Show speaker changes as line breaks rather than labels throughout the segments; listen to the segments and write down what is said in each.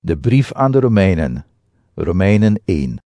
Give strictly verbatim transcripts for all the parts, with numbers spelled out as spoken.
De brief aan de Romeinen, Romeinen één.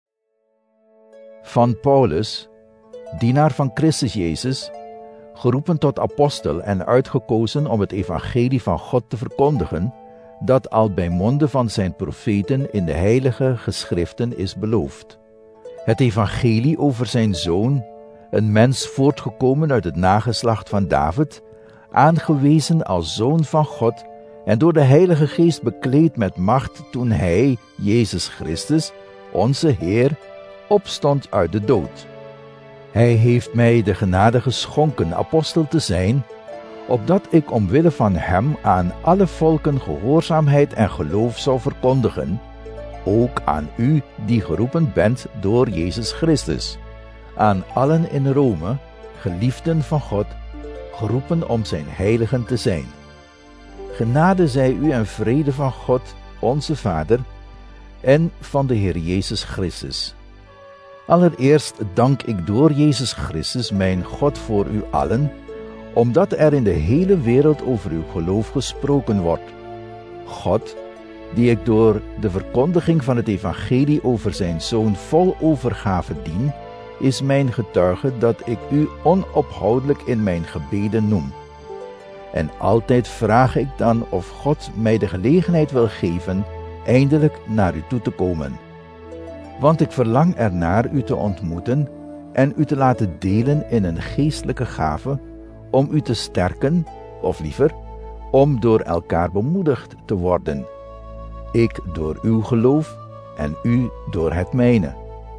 Van Paulus, dienaar van Christus Jezus, geroepen tot apostel en uitgekozen om het evangelie van God te verkondigen, dat al bij monden van zijn profeten in de heilige geschriften is beloofd. Het evangelie over zijn zoon, een mens voortgekomen uit het nageslacht van David, aangewezen als zoon van God en door de Heilige Geest bekleed met macht toen hij, Jezus Christus, onze Heer, opstond uit de dood. Hij heeft mij de genade geschonken apostel te zijn, opdat ik omwille van hem aan alle volken gehoorzaamheid en geloof zou verkondigen, ook aan u die geroepen bent door Jezus Christus, aan allen in Rome, geliefden van God, geroepen om zijn heiligen te zijn. Genade zij u en vrede van God, onze Vader, en van de Heer Jezus Christus. Allereerst dank ik door Jezus Christus mijn God voor u allen, omdat er in de hele wereld over uw geloof gesproken wordt. God, die ik door de verkondiging van het evangelie over zijn Zoon vol overgave dien, is mijn getuige dat ik u onophoudelijk in mijn gebeden noem. En altijd vraag ik dan of God mij de gelegenheid wil geven eindelijk naar u toe te komen. Want ik verlang ernaar u te ontmoeten en u te laten delen in een geestelijke gave, om u te sterken, of liever, om door elkaar bemoedigd te worden. Ik door uw geloof en u door het mijne.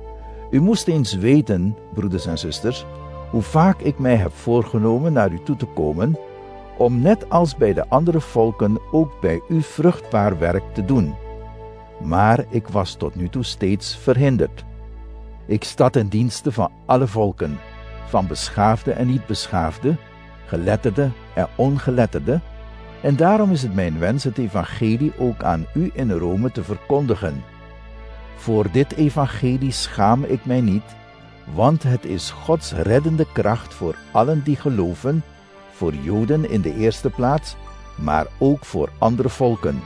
U moest eens weten, broeders en zusters, hoe vaak ik mij heb voorgenomen naar u toe te komen, om net als bij de andere volken ook bij u vruchtbaar werk te doen. Maar ik was tot nu toe steeds verhinderd. Ik sta ten dienste van alle volken, van beschaafde en niet beschaafde, geletterde en ongeletterde, en daarom is het mijn wens het evangelie ook aan u in Rome te verkondigen. Voor dit evangelie schaam ik mij niet, want het is Gods reddende kracht voor allen die geloven, voor Joden in de eerste plaats, maar ook voor andere volken.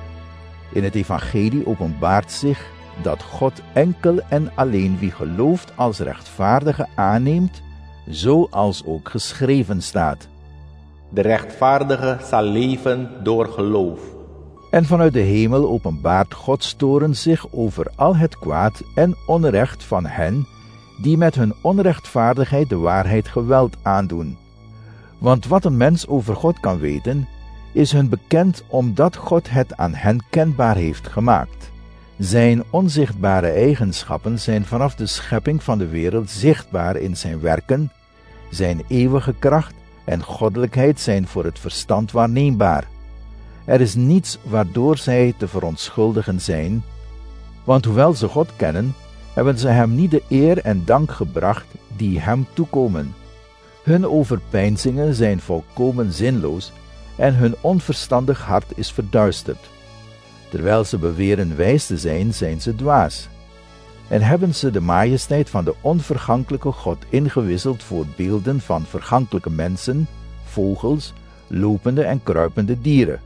In het evangelie openbaart zich dat God enkel en alleen wie gelooft als rechtvaardige aanneemt, zoals ook geschreven staat.
De rechtvaardige zal leven door geloof.
En vanuit de hemel openbaart Gods toorn zich over al het kwaad en onrecht van hen, die met hun onrechtvaardigheid de waarheid geweld aandoen. Want wat een mens over God kan weten, is hun bekend omdat God het aan hen kenbaar heeft gemaakt. Zijn onzichtbare eigenschappen zijn vanaf de schepping van de wereld zichtbaar in zijn werken, zijn eeuwige kracht en goddelijkheid zijn voor het verstand waarneembaar. Er is niets waardoor zij te verontschuldigen zijn, want hoewel ze God kennen, hebben ze hem niet de eer en dank gebracht die hem toekomen. Hun overpeinzingen zijn volkomen zinloos en hun onverstandig hart is verduisterd. Terwijl ze beweren wijs te zijn, zijn ze dwaas. En hebben ze de majesteit van de onvergankelijke God ingewisseld voor beelden van vergankelijke mensen, vogels, lopende en kruipende dieren.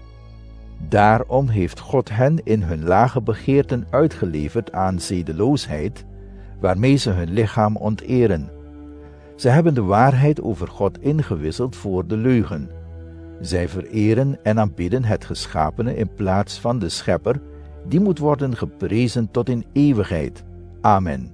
Daarom heeft God hen in hun lage begeerten uitgeleverd aan zedeloosheid, waarmee ze hun lichaam onteren. Ze hebben de waarheid over God ingewisseld voor de leugen. Zij vereren en aanbidden het geschapene in plaats van de Schepper, die moet worden geprezen tot in eeuwigheid. Amen.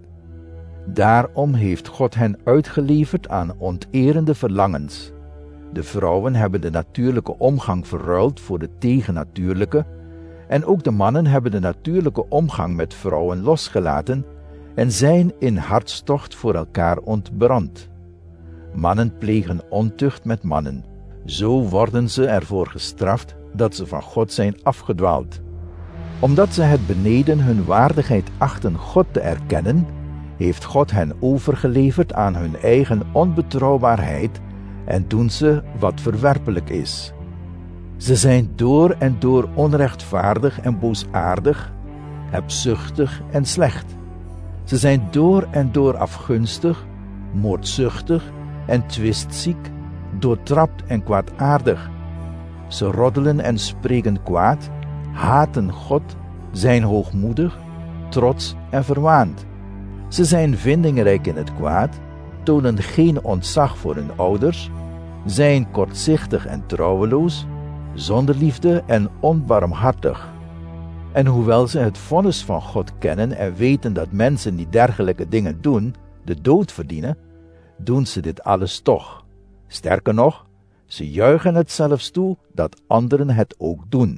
Daarom heeft God hen uitgeleverd aan onterende verlangens. De vrouwen hebben de natuurlijke omgang verruild voor de tegennatuurlijke, en ook de mannen hebben de natuurlijke omgang met vrouwen losgelaten en zijn in hartstocht voor elkaar ontbrand. Mannen plegen ontucht met mannen. Zo worden ze ervoor gestraft dat ze van God zijn afgedwaald. Omdat ze het beneden hun waardigheid achten God te erkennen, heeft God hen overgeleverd aan hun eigen onbetrouwbaarheid en doen ze wat verwerpelijk is. Ze zijn door en door onrechtvaardig en boosaardig, hebzuchtig en slecht. Ze zijn door en door afgunstig, moordzuchtig en twistziek, doortrapt en kwaadaardig. Ze roddelen en spreken kwaad, haten God, zijn hoogmoedig, trots en verwaand. Ze zijn vindingrijk in het kwaad, tonen geen ontzag voor hun ouders, zijn kortzichtig en trouweloos, zonder liefde en onbarmhartig. En hoewel ze het vonnis van God kennen en weten dat mensen die dergelijke dingen doen, de dood verdienen, doen ze dit alles toch. Sterker nog, ze juichen het zelfs toe dat anderen het ook doen.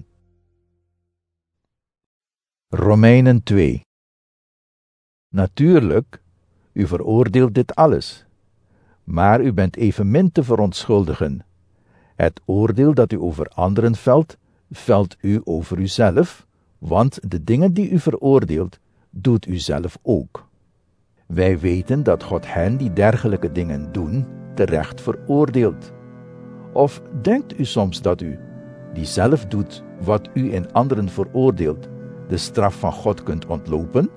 Romeinen twee. Natuurlijk, u veroordeelt dit alles, maar u bent evenmin te verontschuldigen. Het oordeel dat u over anderen velt, velt u over uzelf, want de dingen die u veroordeelt, doet u zelf ook. Wij weten dat God hen die dergelijke dingen doen, terecht veroordeelt. Of denkt u soms dat u, die zelf doet wat u in anderen veroordeelt, de straf van God kunt ontlopen?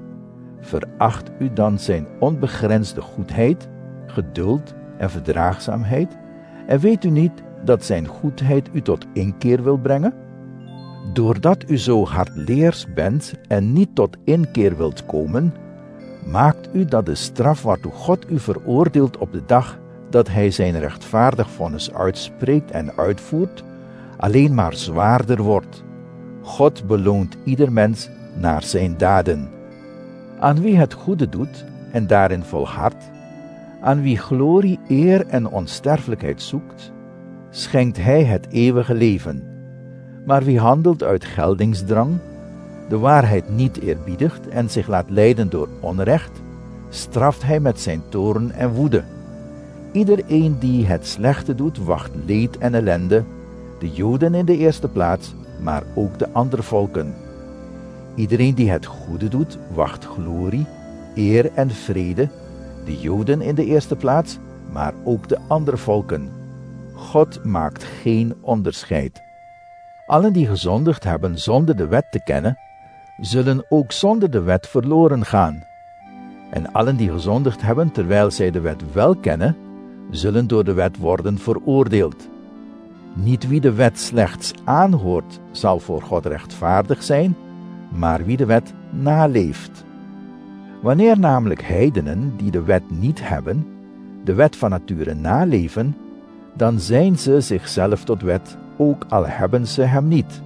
Veracht u dan zijn onbegrensde goedheid, geduld en verdraagzaamheid, en weet u niet dat zijn goedheid u tot inkeer wil brengen? Doordat u zo hardleers bent en niet tot inkeer wilt komen, maakt u dat de straf waartoe God u veroordeelt op de dag dat hij zijn rechtvaardig vonnis uitspreekt en uitvoert, alleen maar zwaarder wordt. God beloont ieder mens naar zijn daden. Aan wie het goede doet en daarin volhardt, aan wie glorie, eer en onsterfelijkheid zoekt, schenkt hij het eeuwige leven. Maar wie handelt uit geldingsdrang, de waarheid niet eerbiedigt en zich laat leiden door onrecht, straft hij met zijn toorn en woede. Iedereen die het slechte doet, wacht leed en ellende, de Joden in de eerste plaats, maar ook de andere volken. Iedereen die het goede doet, wacht glorie, eer en vrede, de Joden in de eerste plaats, maar ook de andere volken. God maakt geen onderscheid. Allen die gezondigd hebben zonder de wet te kennen, zullen ook zonder de wet verloren gaan. En allen die gezondigd hebben terwijl zij de wet wel kennen, zullen door de wet worden veroordeeld. Niet wie de wet slechts aanhoort, zal voor God rechtvaardig zijn, maar wie de wet naleeft. Wanneer namelijk heidenen, die de wet niet hebben, de wet van nature naleven, dan zijn ze zichzelf tot wet, ook al hebben ze hem niet.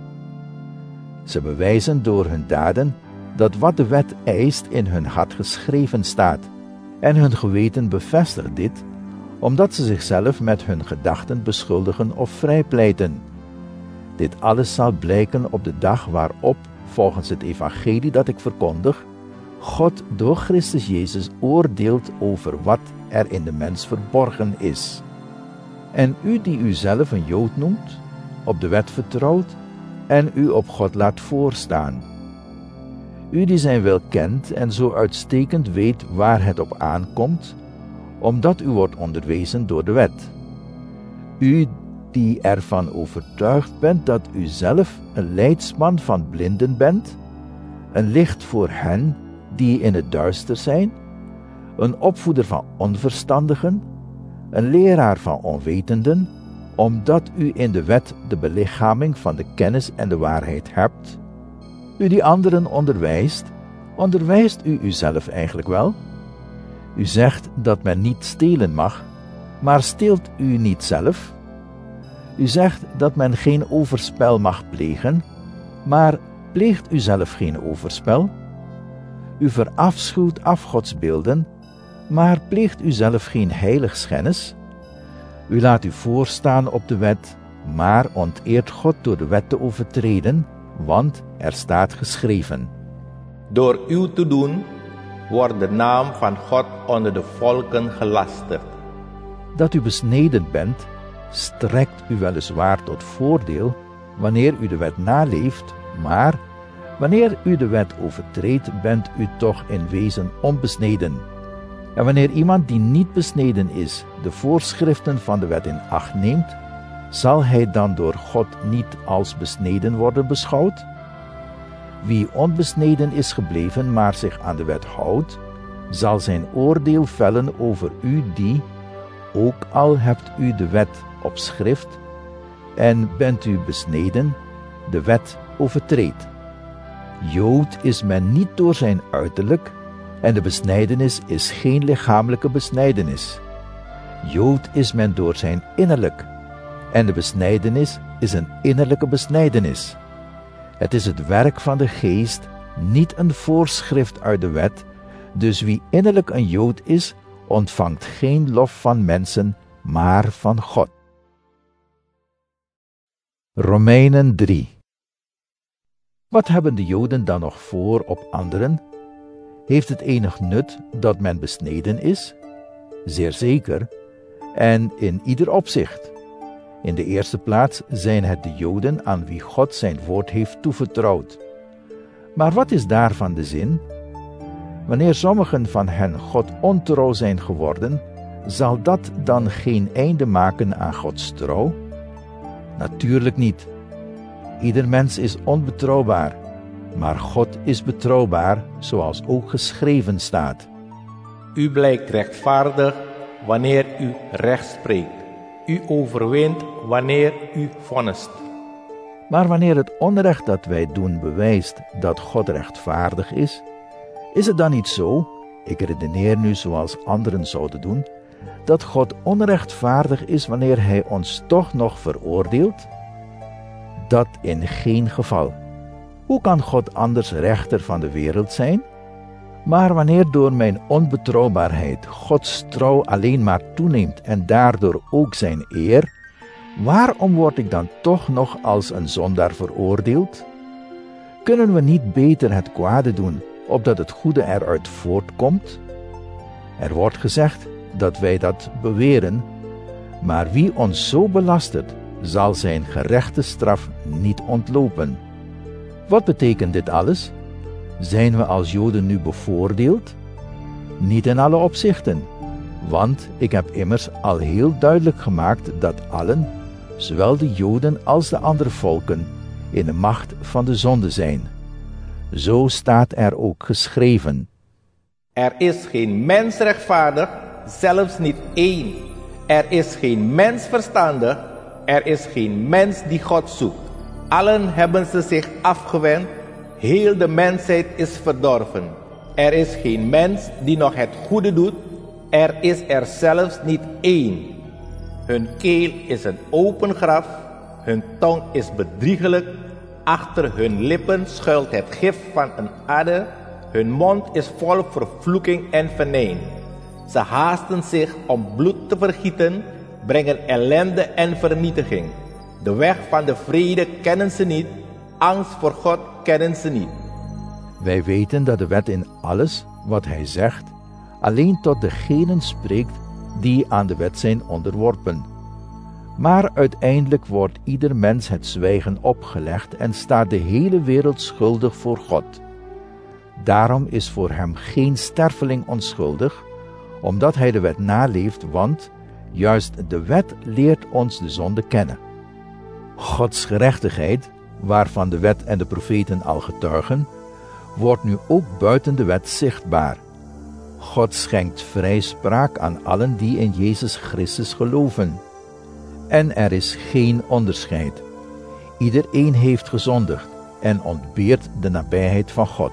Ze bewijzen door hun daden dat wat de wet eist in hun hart geschreven staat, en hun geweten bevestigt dit, omdat ze zichzelf met hun gedachten beschuldigen of vrijpleiten. Dit alles zal blijken op de dag waarop, volgens het evangelie dat ik verkondig, God door Christus Jezus oordeelt over wat er in de mens verborgen is. En u die uzelf een Jood noemt, op de wet vertrouwt en u op God laat voorstaan. U die zijn wil kent en zo uitstekend weet waar het op aankomt, omdat u wordt onderwezen door de wet. U die ervan overtuigd bent dat u zelf een leidsman van blinden bent, een licht voor hen die in het duister zijn, een opvoeder van onverstandigen, een leraar van onwetenden, omdat u in de wet de belichaming van de kennis en de waarheid hebt. U die anderen onderwijst, onderwijst u uzelf eigenlijk wel? U zegt dat men niet stelen mag, maar steelt u niet zelf? U zegt dat men geen overspel mag plegen, maar pleegt u zelf geen overspel? U verafschuwt afgodsbeelden, maar pleegt u zelf geen heiligschennis? U laat u voorstaan op de wet, maar onteert God door de wet te overtreden, want er staat geschreven:
Door uw te doen wordt de naam van God onder de volken gelasterd.
Dat u besneden bent, strekt u weliswaar tot voordeel wanneer u de wet naleeft, maar wanneer u de wet overtreedt, bent u toch in wezen onbesneden. En wanneer iemand die niet besneden is, de voorschriften van de wet in acht neemt, zal hij dan door God niet als besneden worden beschouwd? Wie onbesneden is gebleven, maar zich aan de wet houdt, zal zijn oordeel vellen over u die, ook al hebt u de wet op schrift, en bent u besneden, de wet overtreedt. Jood is men niet door zijn uiterlijk, en de besnijdenis is geen lichamelijke besnijdenis. Jood is men door zijn innerlijk, en de besnijdenis is een innerlijke besnijdenis. Het is het werk van de geest, niet een voorschrift uit de wet, dus wie innerlijk een Jood is, ontvangt geen lof van mensen, maar van God. Romeinen drie. Wat hebben de Joden dan nog voor op anderen? Heeft het enig nut dat men besneden is? Zeer zeker, en in ieder opzicht. In de eerste plaats zijn het de Joden aan wie God zijn woord heeft toevertrouwd. Maar wat is daarvan de zin? Wanneer sommigen van hen God ontrouw zijn geworden, zal dat dan geen einde maken aan Gods trouw? Natuurlijk niet. Ieder mens is onbetrouwbaar, maar God is betrouwbaar, zoals ook geschreven staat.
U blijkt rechtvaardig wanneer u recht spreekt. U overwint wanneer u vonnist.
Maar wanneer het onrecht dat wij doen bewijst dat God rechtvaardig is, is het dan niet zo, ik redeneer nu zoals anderen zouden doen, dat God onrechtvaardig is wanneer Hij ons toch nog veroordeelt? Dat in geen geval. Hoe kan God anders rechter van de wereld zijn? Maar wanneer door mijn onbetrouwbaarheid Gods trouw alleen maar toeneemt en daardoor ook zijn eer, waarom word ik dan toch nog als een zondaar veroordeeld? Kunnen we niet beter het kwade doen, opdat het goede eruit voortkomt? Er wordt gezegd dat wij dat beweren, maar wie ons zo belastert, zal zijn gerechte straf niet ontlopen. Wat betekent dit alles? Zijn we als Joden nu bevoordeeld? Niet in alle opzichten, want ik heb immers al heel duidelijk gemaakt dat allen, zowel de Joden als de andere volken, in de macht van de zonde zijn. Zo staat er ook geschreven.
Er is geen mens rechtvaardig, zelfs niet één. Er is geen mens verstandig, er is geen mens die God zoekt. Allen hebben ze zich afgewend, heel de mensheid is verdorven. Er is geen mens die nog het goede doet, er is er zelfs niet één. Hun keel is een open graf, hun tong is bedriegelijk, achter hun lippen schuilt het gif van een adder, hun mond is vol vervloeking en venijn. Ze haasten zich om bloed te vergieten, brengen ellende en vernietiging. De weg van de vrede kennen ze niet, angst voor God kennen ze niet.
Wij weten dat de wet in alles wat hij zegt alleen tot degenen spreekt die aan de wet zijn onderworpen. Maar uiteindelijk wordt ieder mens het zwijgen opgelegd en staat de hele wereld schuldig voor God. Daarom is voor hem geen sterveling onschuldig, omdat hij de wet naleeft, want juist de wet leert ons de zonde kennen. Gods gerechtigheid, waarvan de wet en de profeten al getuigen, wordt nu ook buiten de wet zichtbaar. God schenkt vrijspraak aan allen die in Jezus Christus geloven. En er is geen onderscheid. Iedereen heeft gezondigd en ontbeert de nabijheid van God.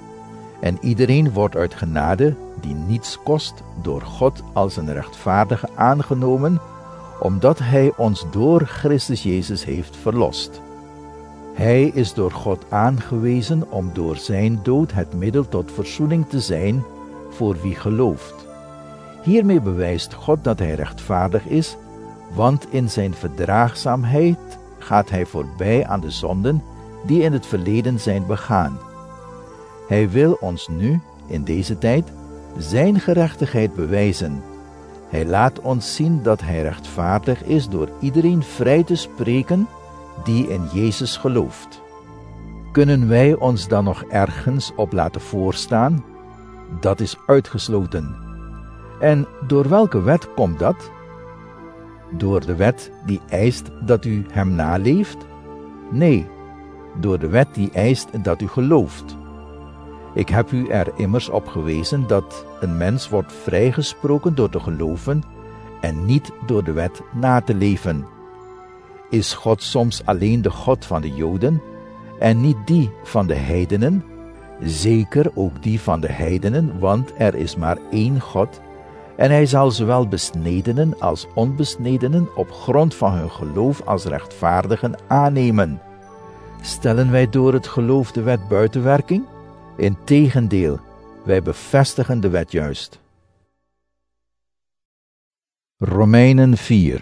En iedereen wordt uit genade, die niets kost, door God als een rechtvaardige aangenomen, omdat Hij ons door Christus Jezus heeft verlost. Hij is door God aangewezen om door zijn dood het middel tot verzoening te zijn voor wie gelooft. Hiermee bewijst God dat Hij rechtvaardig is, want in zijn verdraagzaamheid gaat Hij voorbij aan de zonden die in het verleden zijn begaan. Hij wil ons nu, in deze tijd, zijn gerechtigheid bewijzen. Hij laat ons zien dat Hij rechtvaardig is door iedereen vrij te spreken die in Jezus gelooft. Kunnen wij ons dan nog ergens op laten voorstaan? Dat is uitgesloten. En door welke wet komt dat? Door de wet die eist dat u hem naleeft? Nee, door de wet die eist dat u gelooft. Ik heb u er immers op gewezen dat een mens wordt vrijgesproken door te geloven en niet door de wet na te leven. Is God soms alleen de God van de Joden en niet die van de heidenen, zeker ook die van de heidenen, want er is maar één God, en hij zal zowel besnedenen als onbesnedenen op grond van hun geloof als rechtvaardigen aannemen. Stellen wij door het geloof de wet buiten werking? Integendeel, wij bevestigen de wet juist. Romeinen vier.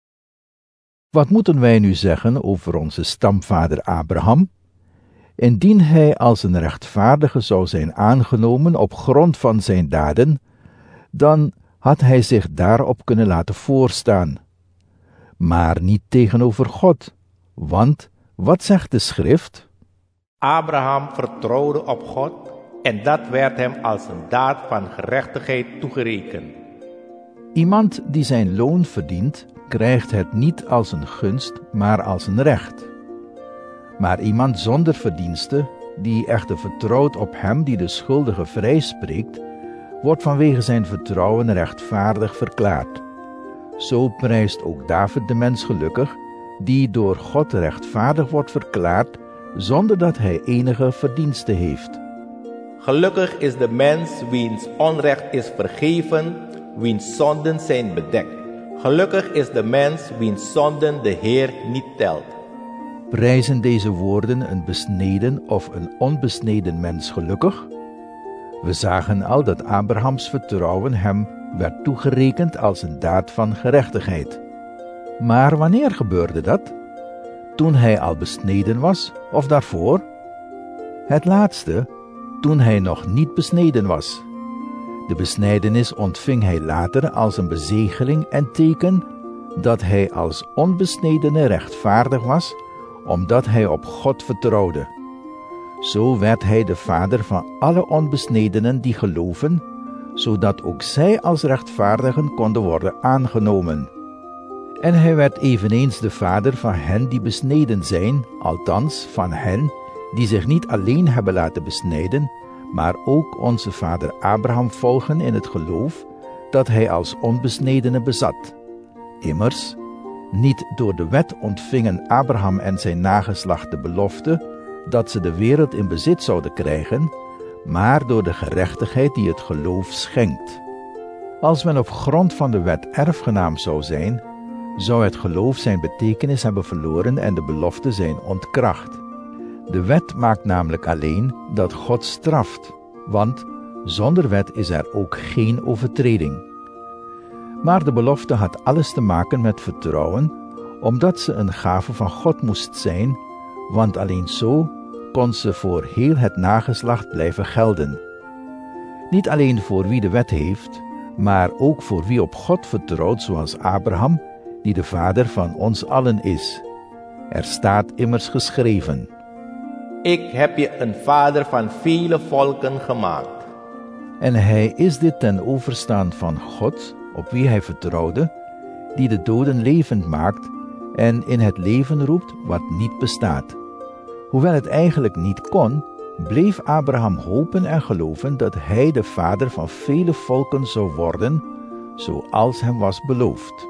Wat moeten wij nu zeggen over onze stamvader Abraham? Indien hij als een rechtvaardige zou zijn aangenomen op grond van zijn daden, dan had hij zich daarop kunnen laten voorstaan. Maar niet tegenover God, want wat zegt de schrift?
Abraham vertrouwde op God en dat werd hem als een daad van gerechtigheid toegerekend.
Iemand die zijn loon verdient, krijgt het niet als een gunst, maar als een recht. Maar iemand zonder verdienste, die echter vertrouwt op hem die de schuldige vrijspreekt, wordt vanwege zijn vertrouwen rechtvaardig verklaard. Zo prijst ook David de mens gelukkig, die door God rechtvaardig wordt verklaard, zonder dat hij enige verdienste heeft.
Gelukkig is de mens wiens onrecht is vergeven, wiens zonden zijn bedekt. Gelukkig is de mens wiens zonden de Heer niet telt.
Prijzen deze woorden een besneden of een onbesneden mens gelukkig? We zagen al dat Abrahams vertrouwen hem werd toegerekend als een daad van gerechtigheid. Maar wanneer gebeurde dat? Toen hij al besneden was, of daarvoor? Het laatste, toen hij nog niet besneden was. De besnijdenis ontving hij later als een bezegeling en teken dat hij als onbesnedene rechtvaardig was, omdat hij op God vertrouwde. Zo werd hij de vader van alle onbesnedenen die geloven, zodat ook zij als rechtvaardigen konden worden aangenomen. En hij werd eveneens de vader van hen die besneden zijn, althans van hen die zich niet alleen hebben laten besnijden, maar ook onze vader Abraham volgen in het geloof dat hij als onbesnedene bezat. Immers, niet door de wet ontvingen Abraham en zijn nageslacht de belofte dat ze de wereld in bezit zouden krijgen, maar door de gerechtigheid die het geloof schenkt. Als men op grond van de wet erfgenaam zou zijn, zou het geloof zijn betekenis hebben verloren en de belofte zijn ontkracht. De wet maakt namelijk alleen dat God straft, want zonder wet is er ook geen overtreding. Maar de belofte had alles te maken met vertrouwen, omdat ze een gave van God moest zijn, want alleen zo kon ze voor heel het nageslacht blijven gelden. Niet alleen voor wie de wet heeft, maar ook voor wie op God vertrouwt, zoals Abraham, die de vader van ons allen is. Er staat immers geschreven:
Ik heb je een vader van vele volken gemaakt.
En hij is dit ten overstaan van God, op wie hij vertrouwde, die de doden levend maakt en in het leven roept wat niet bestaat. Hoewel het eigenlijk niet kon, bleef Abraham hopen en geloven dat hij de vader van vele volken zou worden, zoals hem was beloofd.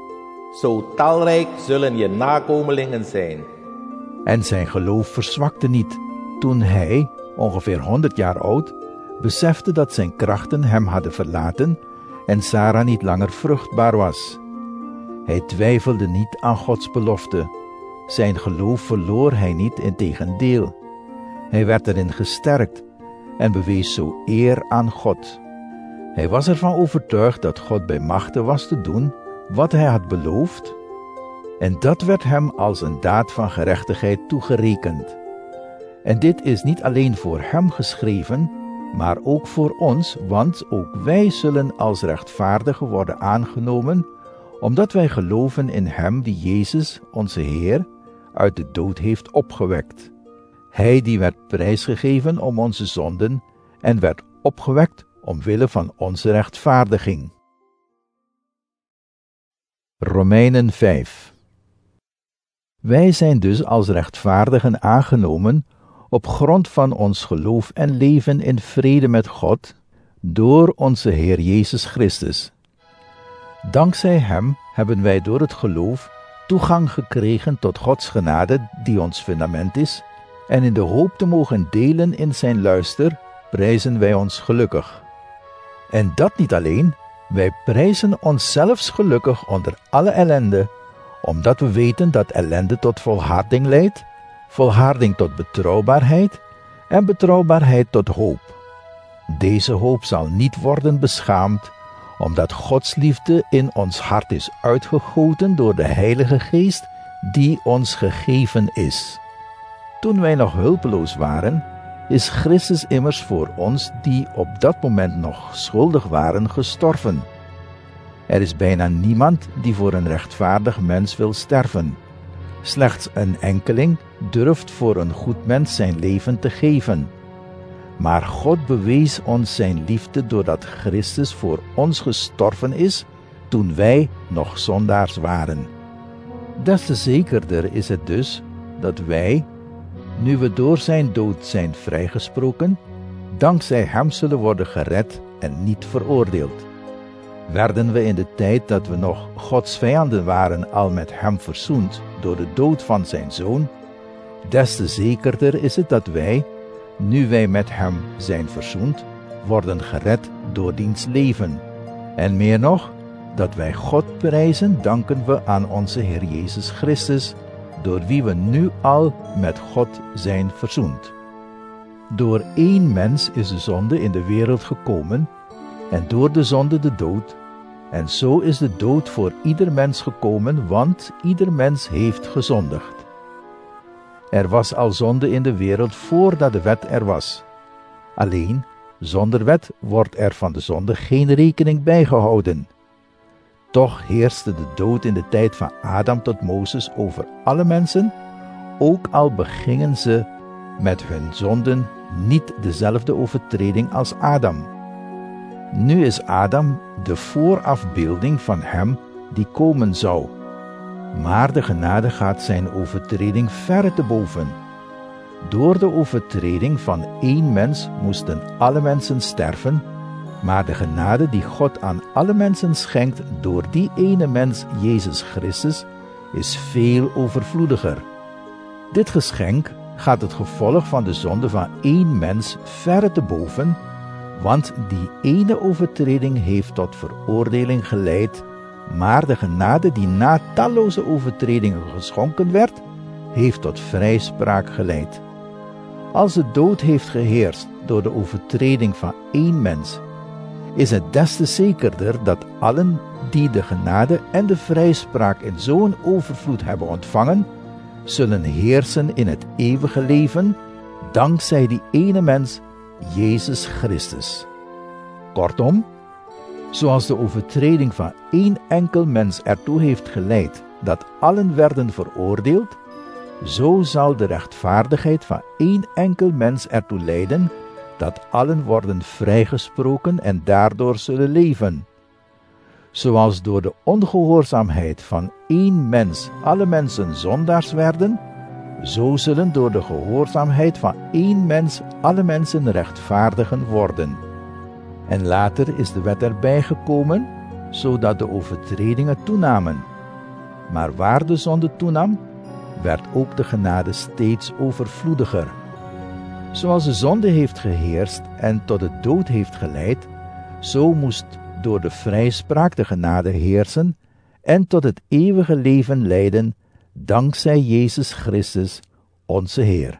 Zo talrijk zullen je nakomelingen zijn.
En zijn geloof verzwakte niet, toen hij, ongeveer honderd jaar oud, besefte dat zijn krachten hem hadden verlaten en Sarah niet langer vruchtbaar was. Hij twijfelde niet aan Gods belofte. Zijn geloof verloor hij niet, integendeel. Hij werd erin gesterkt en bewees zo eer aan God. Hij was ervan overtuigd dat God bij machte was te doen wat hij had beloofd, en dat werd hem als een daad van gerechtigheid toegerekend. En dit is niet alleen voor hem geschreven, maar ook voor ons, want ook wij zullen als rechtvaardigen worden aangenomen, omdat wij geloven in hem die Jezus, onze Heer, uit de dood heeft opgewekt. Hij die werd prijsgegeven om onze zonden en werd opgewekt omwille van onze rechtvaardiging. Romeinen vijf. Wij zijn dus als rechtvaardigen aangenomen op grond van ons geloof en leven in vrede met God door onze Heer Jezus Christus. Dankzij hem hebben wij door het geloof toegang gekregen tot Gods genade die ons fundament is, En in de hoop te mogen delen in zijn luister, prijzen wij ons gelukkig. En dat niet alleen, wij prijzen onszelfs gelukkig onder alle ellende, omdat we weten dat ellende tot volharding leidt, volharding tot betrouwbaarheid en betrouwbaarheid tot hoop. Deze hoop zal niet worden beschaamd, omdat Gods liefde in ons hart is uitgegoten door de Heilige Geest die ons gegeven is. Toen wij nog hulpeloos waren, is Christus immers voor ons, die op dat moment nog schuldig waren, gestorven. Er is bijna niemand die voor een rechtvaardig mens wil sterven. Slechts een enkeling durft voor een goed mens zijn leven te geven. Maar God bewees ons zijn liefde doordat Christus voor ons gestorven is, toen wij nog zondaars waren. Des te zekerder is het dus dat wij, nu we door zijn dood zijn vrijgesproken, dankzij hem zullen worden gered en niet veroordeeld. Werden we in de tijd dat we nog Gods vijanden waren al met hem verzoend door de dood van zijn Zoon, des te zekerder is het dat wij, nu wij met hem zijn verzoend, worden gered door diens leven. En meer nog, dat wij God prijzen, danken we aan onze Heer Jezus Christus, door wie we nu al met God zijn verzoend. Door één mens is de zonde in de wereld gekomen, en door de zonde de dood, en zo is de dood voor ieder mens gekomen, want ieder mens heeft gezondigd. Er was al zonde in de wereld voordat de wet er was. Alleen, zonder wet wordt er van de zonde geen rekening bijgehouden. Toch heerste de dood in de tijd van Adam tot Mozes over alle mensen, ook al begingen ze met hun zonden niet dezelfde overtreding als Adam. Nu is Adam de voorafbeelding van hem die komen zou. Maar de genade gaat zijn overtreding verre te boven. Door de overtreding van één mens moesten alle mensen sterven, maar de genade die God aan alle mensen schenkt door die ene mens, Jezus Christus, is veel overvloediger. Dit geschenk gaat het gevolg van de zonde van één mens verre te boven, want die ene overtreding heeft tot veroordeling geleid, maar de genade die na talloze overtredingen geschonken werd, heeft tot vrijspraak geleid. Als de dood heeft geheerst door de overtreding van één mens, is het des te zekerder dat allen die de genade en de vrijspraak in zo'n overvloed hebben ontvangen, zullen heersen in het eeuwige leven, dankzij die ene mens, Jezus Christus. Kortom, zoals de overtreding van één enkel mens ertoe heeft geleid dat allen werden veroordeeld, zo zal de rechtvaardigheid van één enkel mens ertoe leiden dat allen worden vrijgesproken en daardoor zullen leven. Zoals door de ongehoorzaamheid van één mens alle mensen zondaars werden, zo zullen door de gehoorzaamheid van één mens alle mensen rechtvaardigen worden. En later is de wet erbij gekomen, zodat de overtredingen toenamen. Maar waar de zonde toenam, werd ook de genade steeds overvloediger. Zoals de zonde heeft geheerst en tot de dood heeft geleid, zo moest door de vrijspraak de genade heersen en tot het eeuwige leven leiden, dankzij Jezus Christus, onze Heer.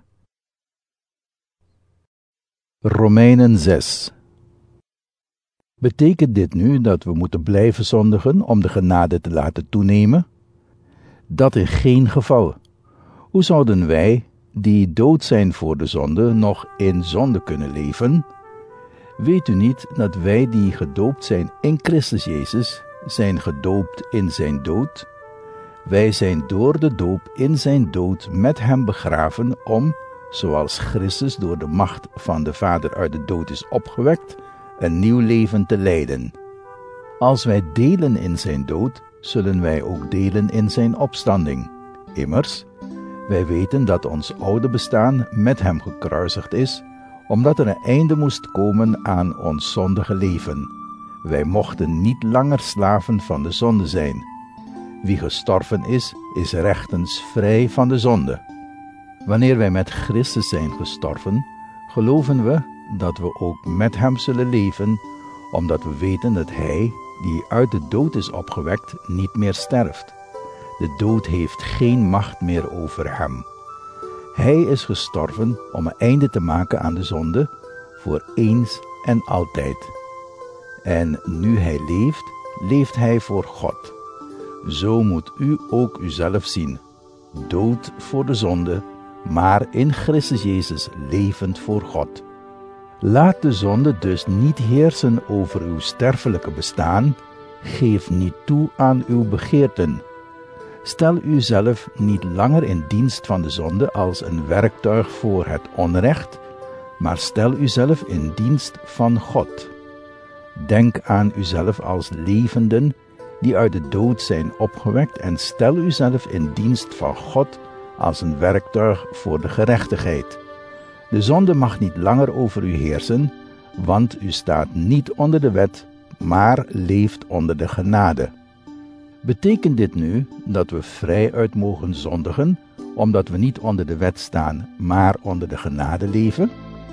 Romeinen zes. Betekent dit nu dat we moeten blijven zondigen om de genade te laten toenemen? Dat in geen geval. Hoe zouden wij, die dood zijn voor de zonde, nog in zonde kunnen leven? Weet u niet dat wij die gedoopt zijn in Christus Jezus, zijn gedoopt in zijn dood? Wij zijn door de doop in zijn dood met hem begraven om, zoals Christus door de macht van de Vader uit de dood is opgewekt, een nieuw leven te leiden. Als wij delen in zijn dood, zullen wij ook delen in zijn opstanding. Immers, wij weten dat ons oude bestaan met hem gekruisigd is, omdat er een einde moest komen aan ons zondige leven. Wij mochten niet langer slaven van de zonde zijn. Wie gestorven is, is rechtens vrij van de zonde. Wanneer wij met Christus zijn gestorven, geloven we dat we ook met hem zullen leven, omdat we weten dat hij, die uit de dood is opgewekt, niet meer sterft. De dood heeft geen macht meer over hem. Hij is gestorven om een einde te maken aan de zonde, voor eens en altijd. En nu hij leeft, leeft hij voor God. Zo moet u ook uzelf zien, dood voor de zonde, maar in Christus Jezus levend voor God. Laat de zonde dus niet heersen over uw sterfelijke bestaan, geef niet toe aan uw begeerten. Stel uzelf niet langer in dienst van de zonde als een werktuig voor het onrecht, maar stel uzelf in dienst van God. Denk aan uzelf als levenden die uit de dood zijn opgewekt en stel uzelf in dienst van God als een werktuig voor de gerechtigheid. De zonde mag niet langer over u heersen, want u staat niet onder de wet, maar leeft onder de genade. Betekent dit nu dat we vrijuit mogen zondigen, omdat we niet onder de wet staan, maar onder de genade leven?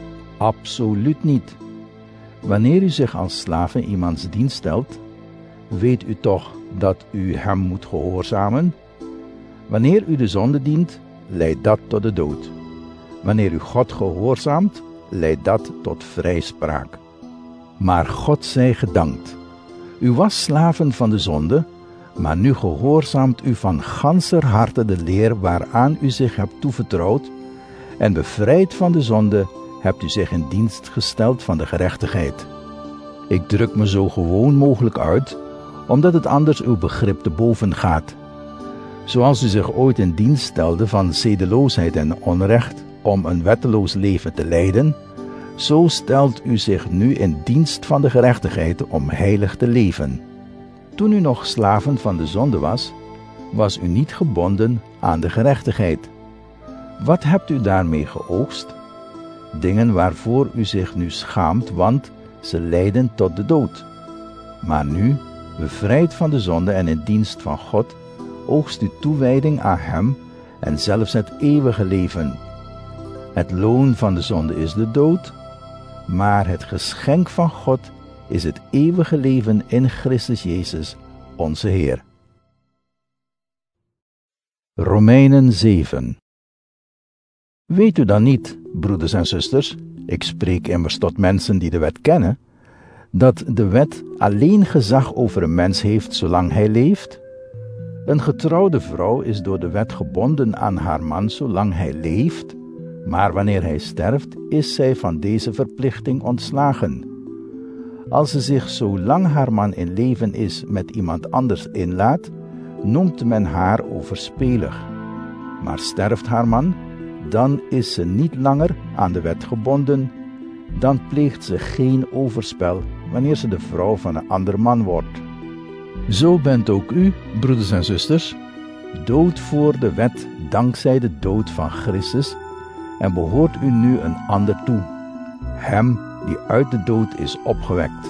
Absoluut niet. Wanneer u zich als slaaf in iemands dienst stelt, weet u toch dat u hem moet gehoorzamen? Wanneer u de zonde dient, leidt dat tot de dood. Wanneer u God gehoorzaamt, leidt dat tot vrijspraak. Maar God zij gedankt. U was slaven van de zonde, maar nu gehoorzaamt u van ganser harte de leer waaraan u zich hebt toevertrouwd, en bevrijd van de zonde hebt u zich in dienst gesteld van de gerechtigheid. Ik druk me zo gewoon mogelijk uit, omdat het anders uw begrip te boven gaat. Zoals u zich ooit in dienst stelde van zedeloosheid en onrecht om een wetteloos leven te leiden, zo stelt u zich nu in dienst van de gerechtigheid om heilig te leven. Toen u nog slaven van de zonde was, was u niet gebonden aan de gerechtigheid. Wat hebt u daarmee geoogst? Dingen waarvoor u zich nu schaamt, want ze leiden tot de dood. Maar nu, bevrijd van de zonde en in dienst van God, oogst u toewijding aan hem en zelfs het eeuwige leven. Het loon van de zonde is de dood, maar het geschenk van God is het eeuwige leven in Christus Jezus, onze Heer. Romeinen zeven. Weet u dan niet, broeders en zusters, ik spreek immers tot mensen die de wet kennen, dat de wet alleen gezag over een mens heeft zolang hij leeft? Een getrouwde vrouw is door de wet gebonden aan haar man zolang hij leeft, maar wanneer hij sterft, is zij van deze verplichting ontslagen. Als ze zich zolang haar man in leven is met iemand anders inlaat, noemt men haar overspelig. Maar sterft haar man, dan is ze niet langer aan de wet gebonden, dan pleegt ze geen overspel wanneer ze de vrouw van een ander man wordt. Zo bent ook u, broeders en zusters, dood voor de wet dankzij de dood van Christus, en behoort u nu een ander toe, hem die uit de dood is opgewekt.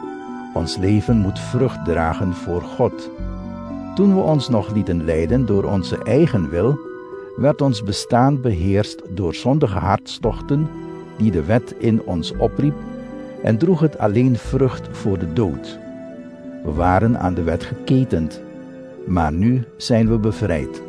Ons leven moet vrucht dragen voor God. Toen we ons nog lieten leiden door onze eigen wil, werd ons bestaan beheerst door zondige hartstochten die de wet in ons opriep, en droeg het alleen vrucht voor de dood. We waren aan de wet geketend, maar nu zijn we bevrijd.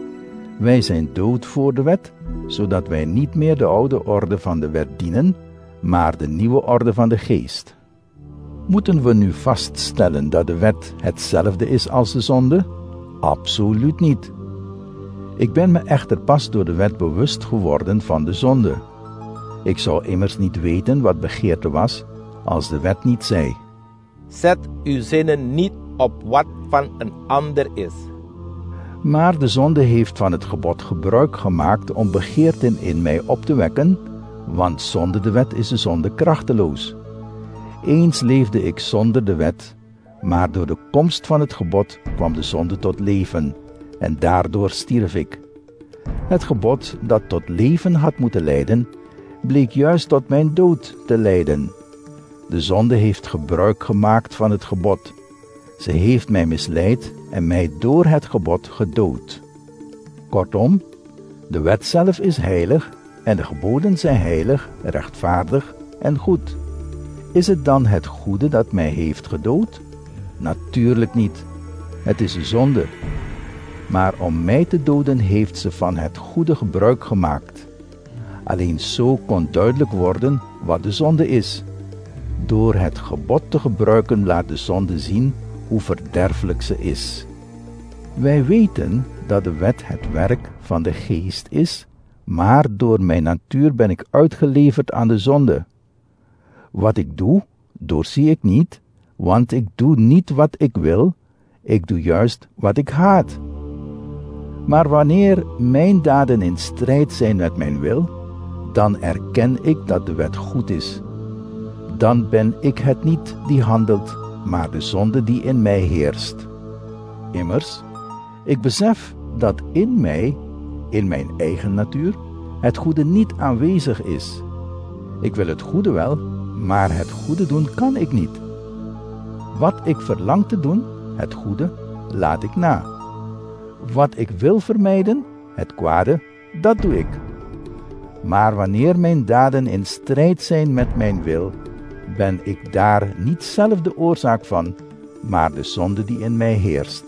Wij zijn dood voor de wet, zodat wij niet meer de oude orde van de wet dienen, maar de nieuwe orde van de geest. Moeten we nu vaststellen dat de wet hetzelfde is als de zonde? Absoluut niet. Ik ben me echter pas door de wet bewust geworden van de zonde. Ik zou immers niet weten wat begeerte was, als de wet niet zei:
Zet uw zinnen niet op wat van een ander is.
Maar de zonde heeft van het gebod gebruik gemaakt om begeerten in mij op te wekken, want zonder de wet is de zonde krachteloos. Eens leefde ik zonder de wet, maar door de komst van het gebod kwam de zonde tot leven, en daardoor stierf ik. Het gebod dat tot leven had moeten leiden, bleek juist tot mijn dood te leiden. De zonde heeft gebruik gemaakt van het gebod. Ze heeft mij misleid en mij door het gebod gedood. Kortom, De wet zelf is heilig en de geboden zijn heilig, rechtvaardig en goed. Is het dan het goede dat mij heeft gedood? Natuurlijk niet. Het is een zonde. Maar om mij te doden heeft ze van het goede gebruik gemaakt. Alleen zo kon duidelijk worden wat de zonde is. Door het gebod te gebruiken laat de zonde zien hoe verderfelijk ze is. Wij weten dat de wet het werk van de geest is, maar door mijn natuur ben ik uitgeleverd aan de zonde. Wat ik doe, doorzie ik niet, want ik doe niet wat ik wil, ik doe juist wat ik haat. Maar wanneer mijn daden in strijd zijn met mijn wil, dan erken ik dat de wet goed is. Dan ben ik het niet die handelt, maar de zonde die in mij heerst. Immers, ik besef dat in mij, in mijn eigen natuur, het goede niet aanwezig is. Ik wil het goede wel, maar het goede doen kan ik niet. Wat ik verlang te doen, het goede, laat ik na. Wat ik wil vermijden, het kwade, dat doe ik. Maar wanneer mijn daden in strijd zijn met mijn wil, ben ik daar niet zelf de oorzaak van, maar de zonde die in mij heerst.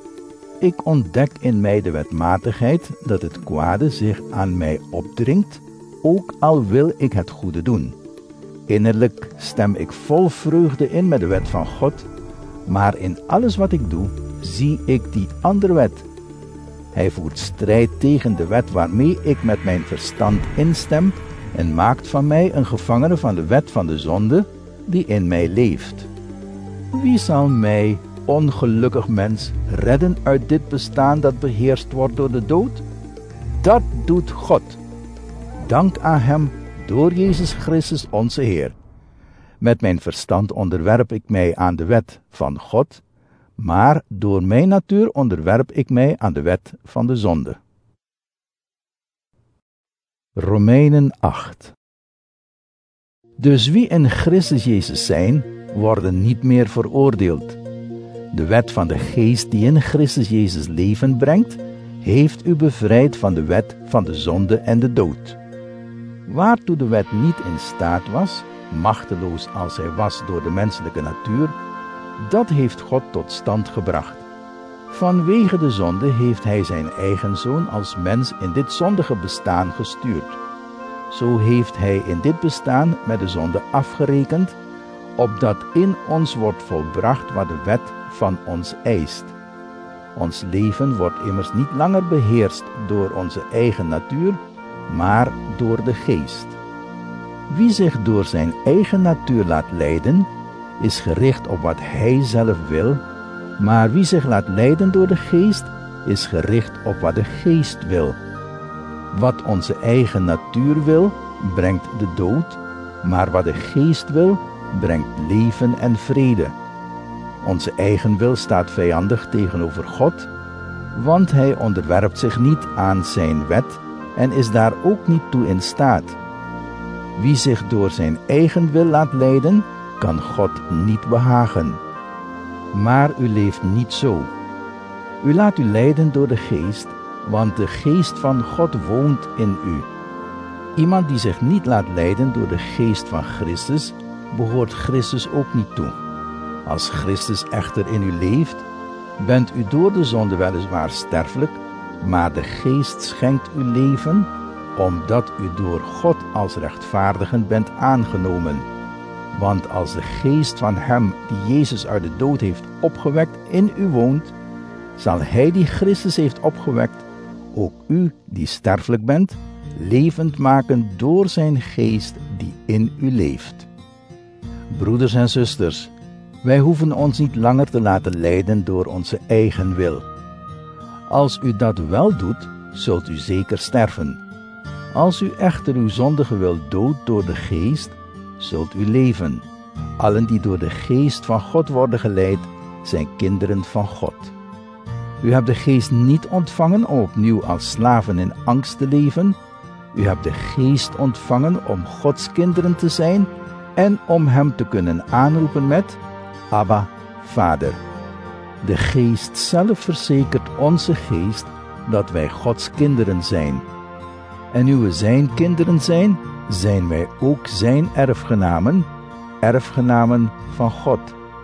Ik ontdek in mij de wetmatigheid dat het kwade zich aan mij opdringt, ook al wil ik het goede doen. Innerlijk stem ik vol vreugde in met de wet van God, maar in alles wat ik doe, zie ik die andere wet. Hij voert strijd tegen de wet waarmee ik met mijn verstand instem en maakt van mij een gevangene van de wet van de zonde die in mij leeft. Wie zal mij, ongelukkig mens, redden uit dit bestaan dat beheerst wordt door de dood? Dat doet God. Dank aan Hem door Jezus Christus onze Heer. Met mijn verstand onderwerp ik mij aan de wet van God, maar door mijn natuur onderwerp ik mij aan de wet van de zonde. Romeinen acht. Dus wie in Christus Jezus zijn, worden niet meer veroordeeld. De wet van de geest die in Christus Jezus leven brengt, heeft u bevrijd van de wet van de zonde en de dood. Waartoe de wet niet in staat was, machteloos als hij was door de menselijke natuur, dat heeft God tot stand gebracht. Vanwege de zonde heeft hij zijn eigen zoon als mens in dit zondige bestaan gestuurd. Zo heeft hij in dit bestaan met de zonde afgerekend, opdat in ons wordt volbracht wat de wet van ons eist. Ons leven wordt immers niet langer beheerst door onze eigen natuur, maar door de geest. Wie zich door zijn eigen natuur laat leiden, is gericht op wat hij zelf wil, maar wie zich laat leiden door de geest, is gericht op wat de geest wil. Wat onze eigen natuur wil, brengt de dood, maar wat de geest wil, brengt leven en vrede. Onze eigen wil staat vijandig tegenover God, want hij onderwerpt zich niet aan zijn wet en is daar ook niet toe in staat. Wie zich door zijn eigen wil laat leiden, kan God niet behagen. Maar u leeft niet zo. U laat u leiden door de geest, want de geest van God woont in u. Iemand die zich niet laat leiden door de geest van Christus, behoort Christus ook niet toe. Als Christus echter in u leeft, bent u door de zonde weliswaar sterfelijk, maar de geest schenkt u leven, omdat u door God als rechtvaardigen bent aangenomen. Want als de geest van hem die Jezus uit de dood heeft opgewekt in u woont, zal hij die Christus heeft opgewekt, ook u die sterfelijk bent, levend maken door zijn geest die in u leeft. Broeders en zusters, wij hoeven ons niet langer te laten leiden door onze eigen wil. Als u dat wel doet, zult u zeker sterven. Als u echter uw zondige wil doodt door de geest, zult u leven. Allen die door de geest van God worden geleid, zijn kinderen van God. U hebt de geest niet ontvangen om opnieuw als slaven in angst te leven. U hebt de geest ontvangen om Gods kinderen te zijn en om hem te kunnen aanroepen met Abba, Vader. De geest zelf verzekert onze geest dat wij Gods kinderen zijn. en nu we zijn kinderen zijn, zijn wij ook zijn erfgenamen, erfgenamen van God.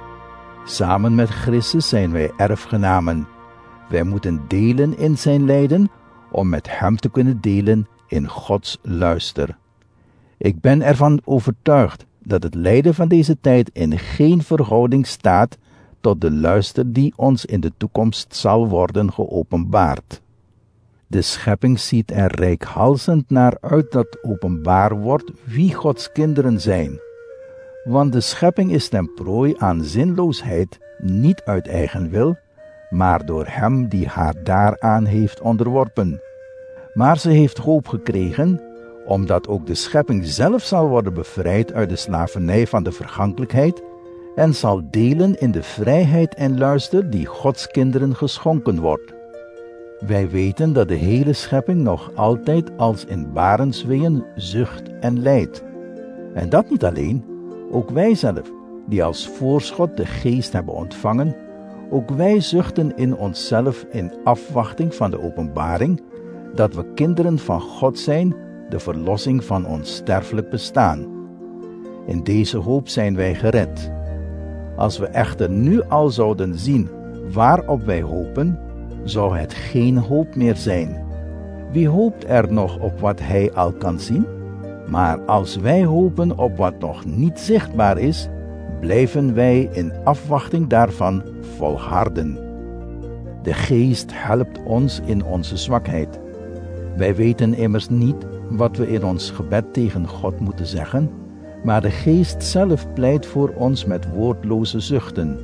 Samen met Christus zijn wij erfgenamen. Wij moeten delen in zijn lijden, om met hem te kunnen delen in Gods luister. Ik ben ervan overtuigd dat het lijden van deze tijd in geen verhouding staat tot de luister die ons in de toekomst zal worden geopenbaard. De schepping ziet er reikhalzend naar uit dat openbaar wordt wie Gods kinderen zijn. Want de schepping is ten prooi aan zinloosheid, niet uit eigen wil, maar door hem die haar daaraan heeft onderworpen. Maar ze heeft hoop gekregen, omdat ook de schepping zelf zal worden bevrijd uit de slavernij van de vergankelijkheid en zal delen in de vrijheid en luister die Gods kinderen geschonken wordt. Wij weten dat de hele schepping nog altijd als in barensweeën zucht en lijdt. En dat niet alleen, ook wij zelf, die als voorschot de geest hebben ontvangen, ook wij zuchten in onszelf in afwachting van de openbaring, dat we kinderen van God zijn, de verlossing van ons sterfelijk bestaan. In deze hoop zijn wij gered. Als we echter nu al zouden zien waarop wij hopen, zou het geen hoop meer zijn. Wie hoopt er nog op wat hij al kan zien? Maar als wij hopen op wat nog niet zichtbaar is, blijven wij in afwachting daarvan volharden. De Geest helpt ons in onze zwakheid. Wij weten immers niet wat we in ons gebed tegen God moeten zeggen, maar de Geest zelf pleit voor ons met woordloze zuchten.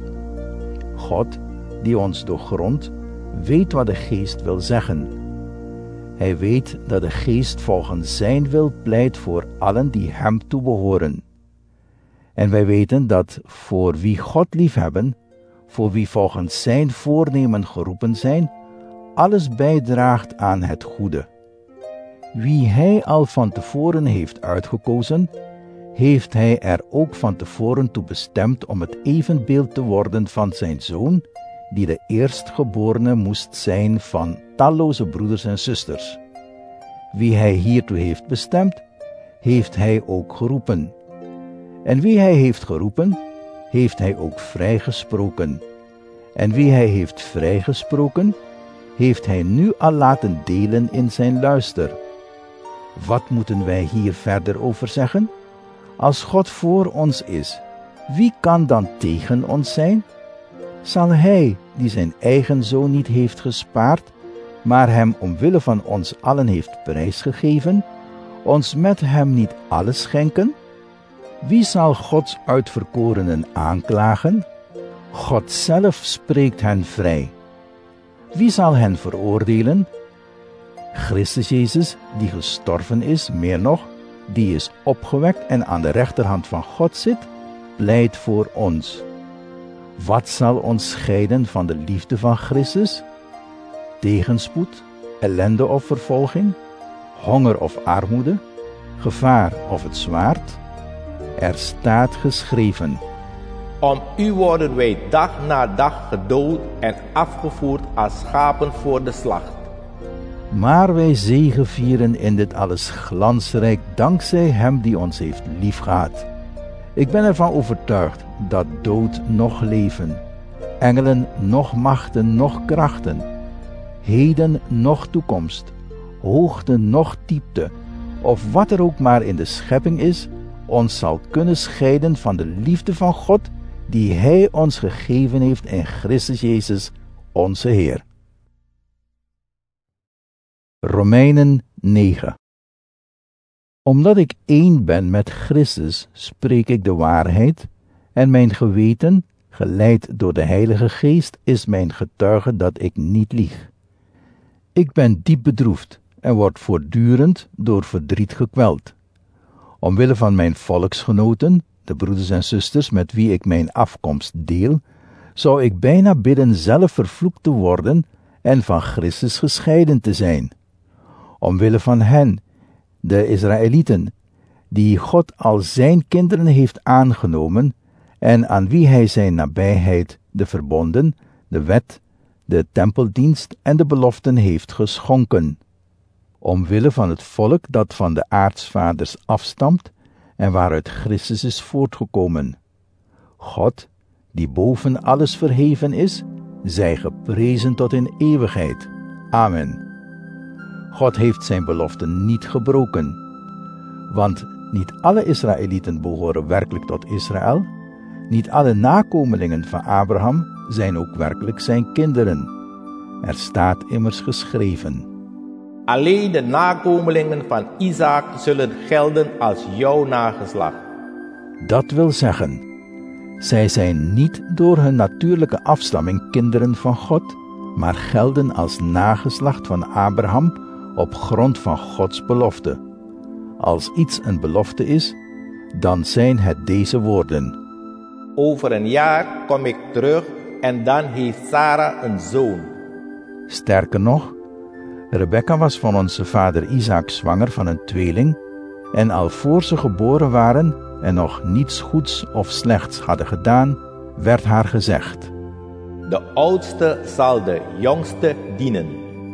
God, die ons doorgrondt, weet wat de Geest wil zeggen. Hij weet dat de Geest volgens zijn wil pleit voor allen die hem toebehoren. En wij weten dat voor wie God liefhebben, voor wie volgens zijn voornemen geroepen zijn, alles bijdraagt aan het goede. Wie hij al van tevoren heeft uitgekozen, heeft hij er ook van tevoren toe bestemd om het evenbeeld te worden van zijn Zoon, die de eerstgeborene moest zijn van talloze broeders en zusters. Wie hij hiertoe heeft bestemd, heeft hij ook geroepen. En wie hij heeft geroepen, heeft hij ook vrijgesproken. En wie hij heeft vrijgesproken, heeft hij nu al laten delen in zijn luister. Wat moeten wij hier verder over zeggen? Als God voor ons is, wie kan dan tegen ons zijn? Zal hij, die zijn eigen zoon niet heeft gespaard, maar hem omwille van ons allen heeft prijsgegeven, ons met hem niet alles schenken? Wie zal Gods uitverkorenen aanklagen? God zelf spreekt hen vrij. Wie zal hen veroordelen? Christus Jezus, die gestorven is, meer nog, die is opgewekt en aan de rechterhand van God zit, pleit voor ons. Wat zal ons scheiden van de liefde van Christus? Tegenspoed, ellende of vervolging, honger of armoede, gevaar of het zwaard? Er staat geschreven:
Om u worden wij dag na dag gedood en afgevoerd als schapen voor de slacht.
Maar wij zegevieren in dit alles glansrijk dankzij hem die ons heeft liefgehad. Ik ben ervan overtuigd dat dood nog leven, engelen nog machten nog krachten, heden nog toekomst, hoogte nog diepte, of wat er ook maar in de schepping is, ons zal kunnen scheiden van de liefde van God, die hij ons gegeven heeft in Christus Jezus, onze Heer. Romeinen negen. Omdat ik één ben met Christus, spreek ik de waarheid, en mijn geweten, geleid door de Heilige Geest, is mijn getuige dat ik niet lieg. Ik ben diep bedroefd en word voortdurend door verdriet gekweld. Omwille van mijn volksgenoten, de broeders en zusters met wie ik mijn afkomst deel, zou ik bijna bidden zelf vervloekt te worden en van Christus gescheiden te zijn. Omwille van hen, de Israëlieten, die God als zijn kinderen heeft aangenomen en aan wie hij zijn nabijheid, de verbonden, de wet, de tempeldienst en de beloften heeft geschonken. omwille van het volk dat van de aartsvaders afstamt en waaruit Christus is voortgekomen. God, die boven alles verheven is, zij geprezen tot in eeuwigheid. Amen. God heeft zijn belofte niet gebroken, want niet alle Israëlieten behoren werkelijk tot Israël, niet alle nakomelingen van Abraham zijn ook werkelijk zijn kinderen. Er staat immers geschreven:
Alleen de nakomelingen van Isaac zullen gelden als jouw nageslacht.
Dat wil zeggen, zij zijn niet door hun natuurlijke afstamming kinderen van God, maar gelden als nageslacht van Abraham op grond van Gods belofte. Als iets een belofte is, dan zijn het deze woorden:
Over een jaar kom ik terug en dan heeft Sarah een zoon.
Sterker nog, Rebekka was van onze vader Isaac zwanger van een tweeling, en al voor ze geboren waren en nog niets goeds of slechts hadden gedaan, werd haar gezegd:
De oudste zal de jongste dienen.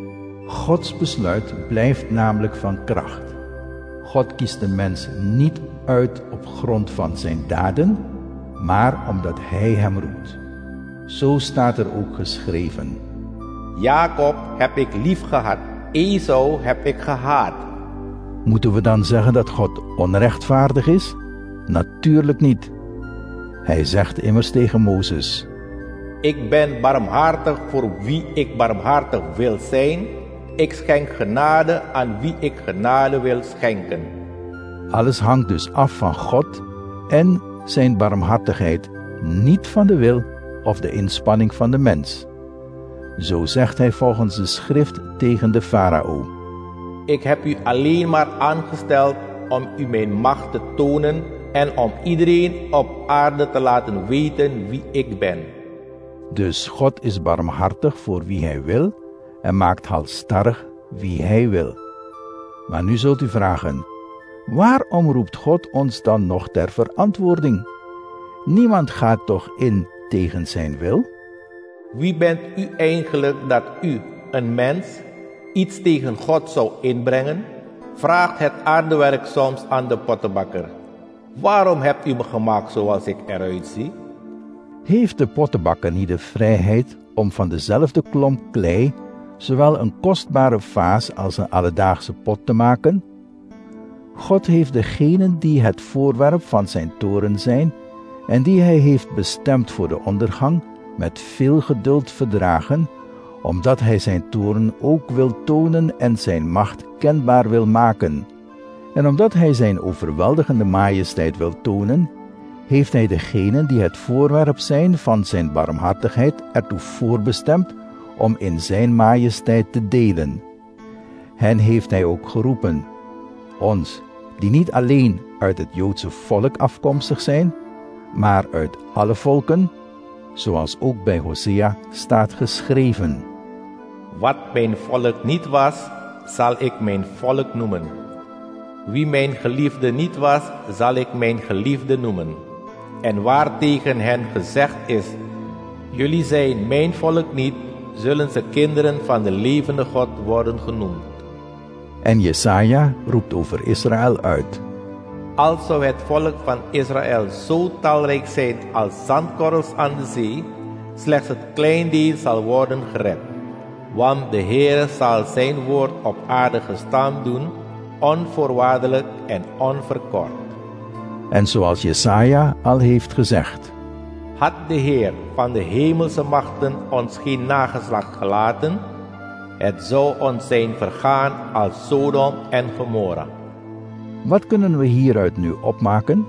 Gods besluit blijft namelijk van kracht. God kiest de mens niet uit op grond van zijn daden, maar omdat hij hem roept. Zo staat er ook geschreven:
Jacob heb ik lief gehad, Esau heb ik gehaat.
Moeten we dan zeggen dat God onrechtvaardig is? Natuurlijk niet. Hij zegt immers tegen Mozes:
Ik ben barmhartig voor wie ik barmhartig wil zijn. Ik schenk genade aan wie ik genade wil schenken.
Alles hangt dus af van God en zijn barmhartigheid, niet van de wil of de inspanning van de mens. Zo zegt hij volgens de schrift tegen de farao:
Ik heb u alleen maar aangesteld om u mijn macht te tonen en om iedereen op aarde te laten weten wie ik ben.
Dus God is barmhartig voor wie hij wil en maakt halsstarrig wie hij wil. Maar nu zult u vragen: waarom roept God ons dan nog ter verantwoording? Niemand gaat toch in tegen zijn wil?
Wie bent u eigenlijk dat u, een mens, iets tegen God zou inbrengen? Vraagt het aardewerk soms aan de pottenbakker: Waarom hebt u me gemaakt zoals ik eruit zie?
Heeft de pottenbakker niet de vrijheid om van dezelfde klomp klei zowel een kostbare vaas als een alledaagse pot te maken? God heeft degenen die het voorwerp van zijn toorn zijn en die hij heeft bestemd voor de ondergang met veel geduld verdragen, omdat hij zijn toorn ook wil tonen en zijn macht kenbaar wil maken. En omdat hij zijn overweldigende majesteit wil tonen, heeft hij degenen die het voorwerp zijn van zijn barmhartigheid ertoe voorbestemd om in zijn majesteit te delen. Hen heeft hij ook geroepen, ons, die niet alleen uit het Joodse volk afkomstig zijn, maar uit alle volken, zoals ook bij Hosea staat geschreven:
Wat mijn volk niet was, zal ik mijn volk noemen. Wie mijn geliefde niet was, zal ik mijn geliefde noemen. En waar tegen hen gezegd is: Jullie zijn mijn volk niet, zullen ze kinderen van de levende God worden genoemd.
En Jesaja roept over Israël uit:
Al zou het volk van Israël zo talrijk zijn als zandkorrels aan de zee, slechts het klein deel zal worden gered. Want de Heere zal zijn woord op aarde gestaan doen, onvoorwaardelijk en onverkort.
En zoals Jesaja al heeft gezegd:
Had de Heer van de hemelse machten ons geen nageslacht gelaten, het zou ons zijn vergaan als Sodom en Gomorra.
Wat kunnen we hieruit nu opmaken?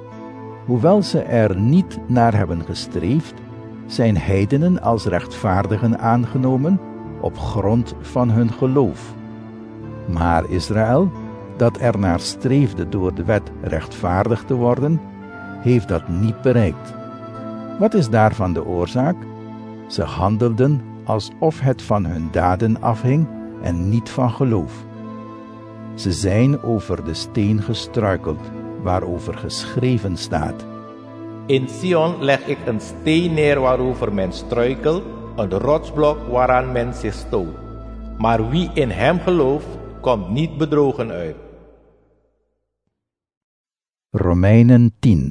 Hoewel ze er niet naar hebben gestreefd, zijn heidenen als rechtvaardigen aangenomen op grond van hun geloof. Maar Israël, dat er naar streefde door de wet rechtvaardig te worden, heeft dat niet bereikt. Wat is daarvan de oorzaak? Ze handelden alsof het van hun daden afhing en niet van geloof. Ze zijn over de steen gestruikeld, waarover geschreven staat:
In Sion leg ik een steen neer waarover men struikelt, een rotsblok waaraan men zich stoot. Maar wie in hem gelooft, komt niet bedrogen uit.
Romeinen tien.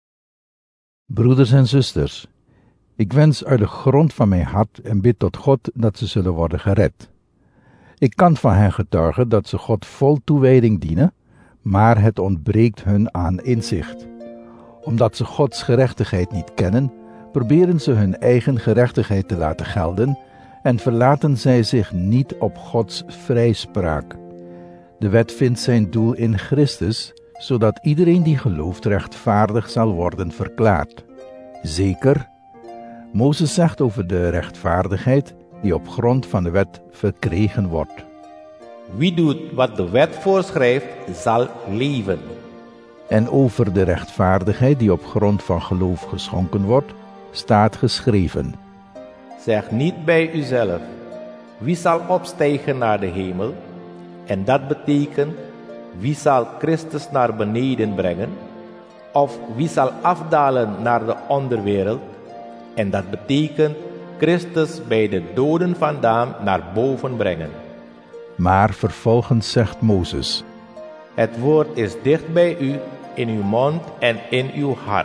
Broeders en zusters, ik wens uit de grond van mijn hart en bid tot God dat ze zullen worden gered. Ik kan van hen getuigen dat ze God vol toewijding dienen, maar het ontbreekt hun aan inzicht. Omdat ze Gods gerechtigheid niet kennen, proberen ze hun eigen gerechtigheid te laten gelden en verlaten zij zich niet op Gods vrijspraak. De wet vindt zijn doel in Christus, zodat iedereen die gelooft rechtvaardig zal worden verklaard. Zeker, Mozes zegt over de rechtvaardigheid die op grond van de wet verkregen wordt.
Wie doet wat de wet voorschrijft, zal leven.
En over de rechtvaardigheid die op grond van geloof geschonken wordt, staat geschreven.
Zeg niet bij uzelf, wie zal opstijgen naar de hemel? En dat betekent, wie zal Christus naar beneden brengen? Of wie zal afdalen naar de onderwereld? En dat betekent, Christus bij de doden vandaan naar boven brengen.
Maar vervolgens zegt Mozes:
Het woord is dicht bij u, in uw mond en in uw hart.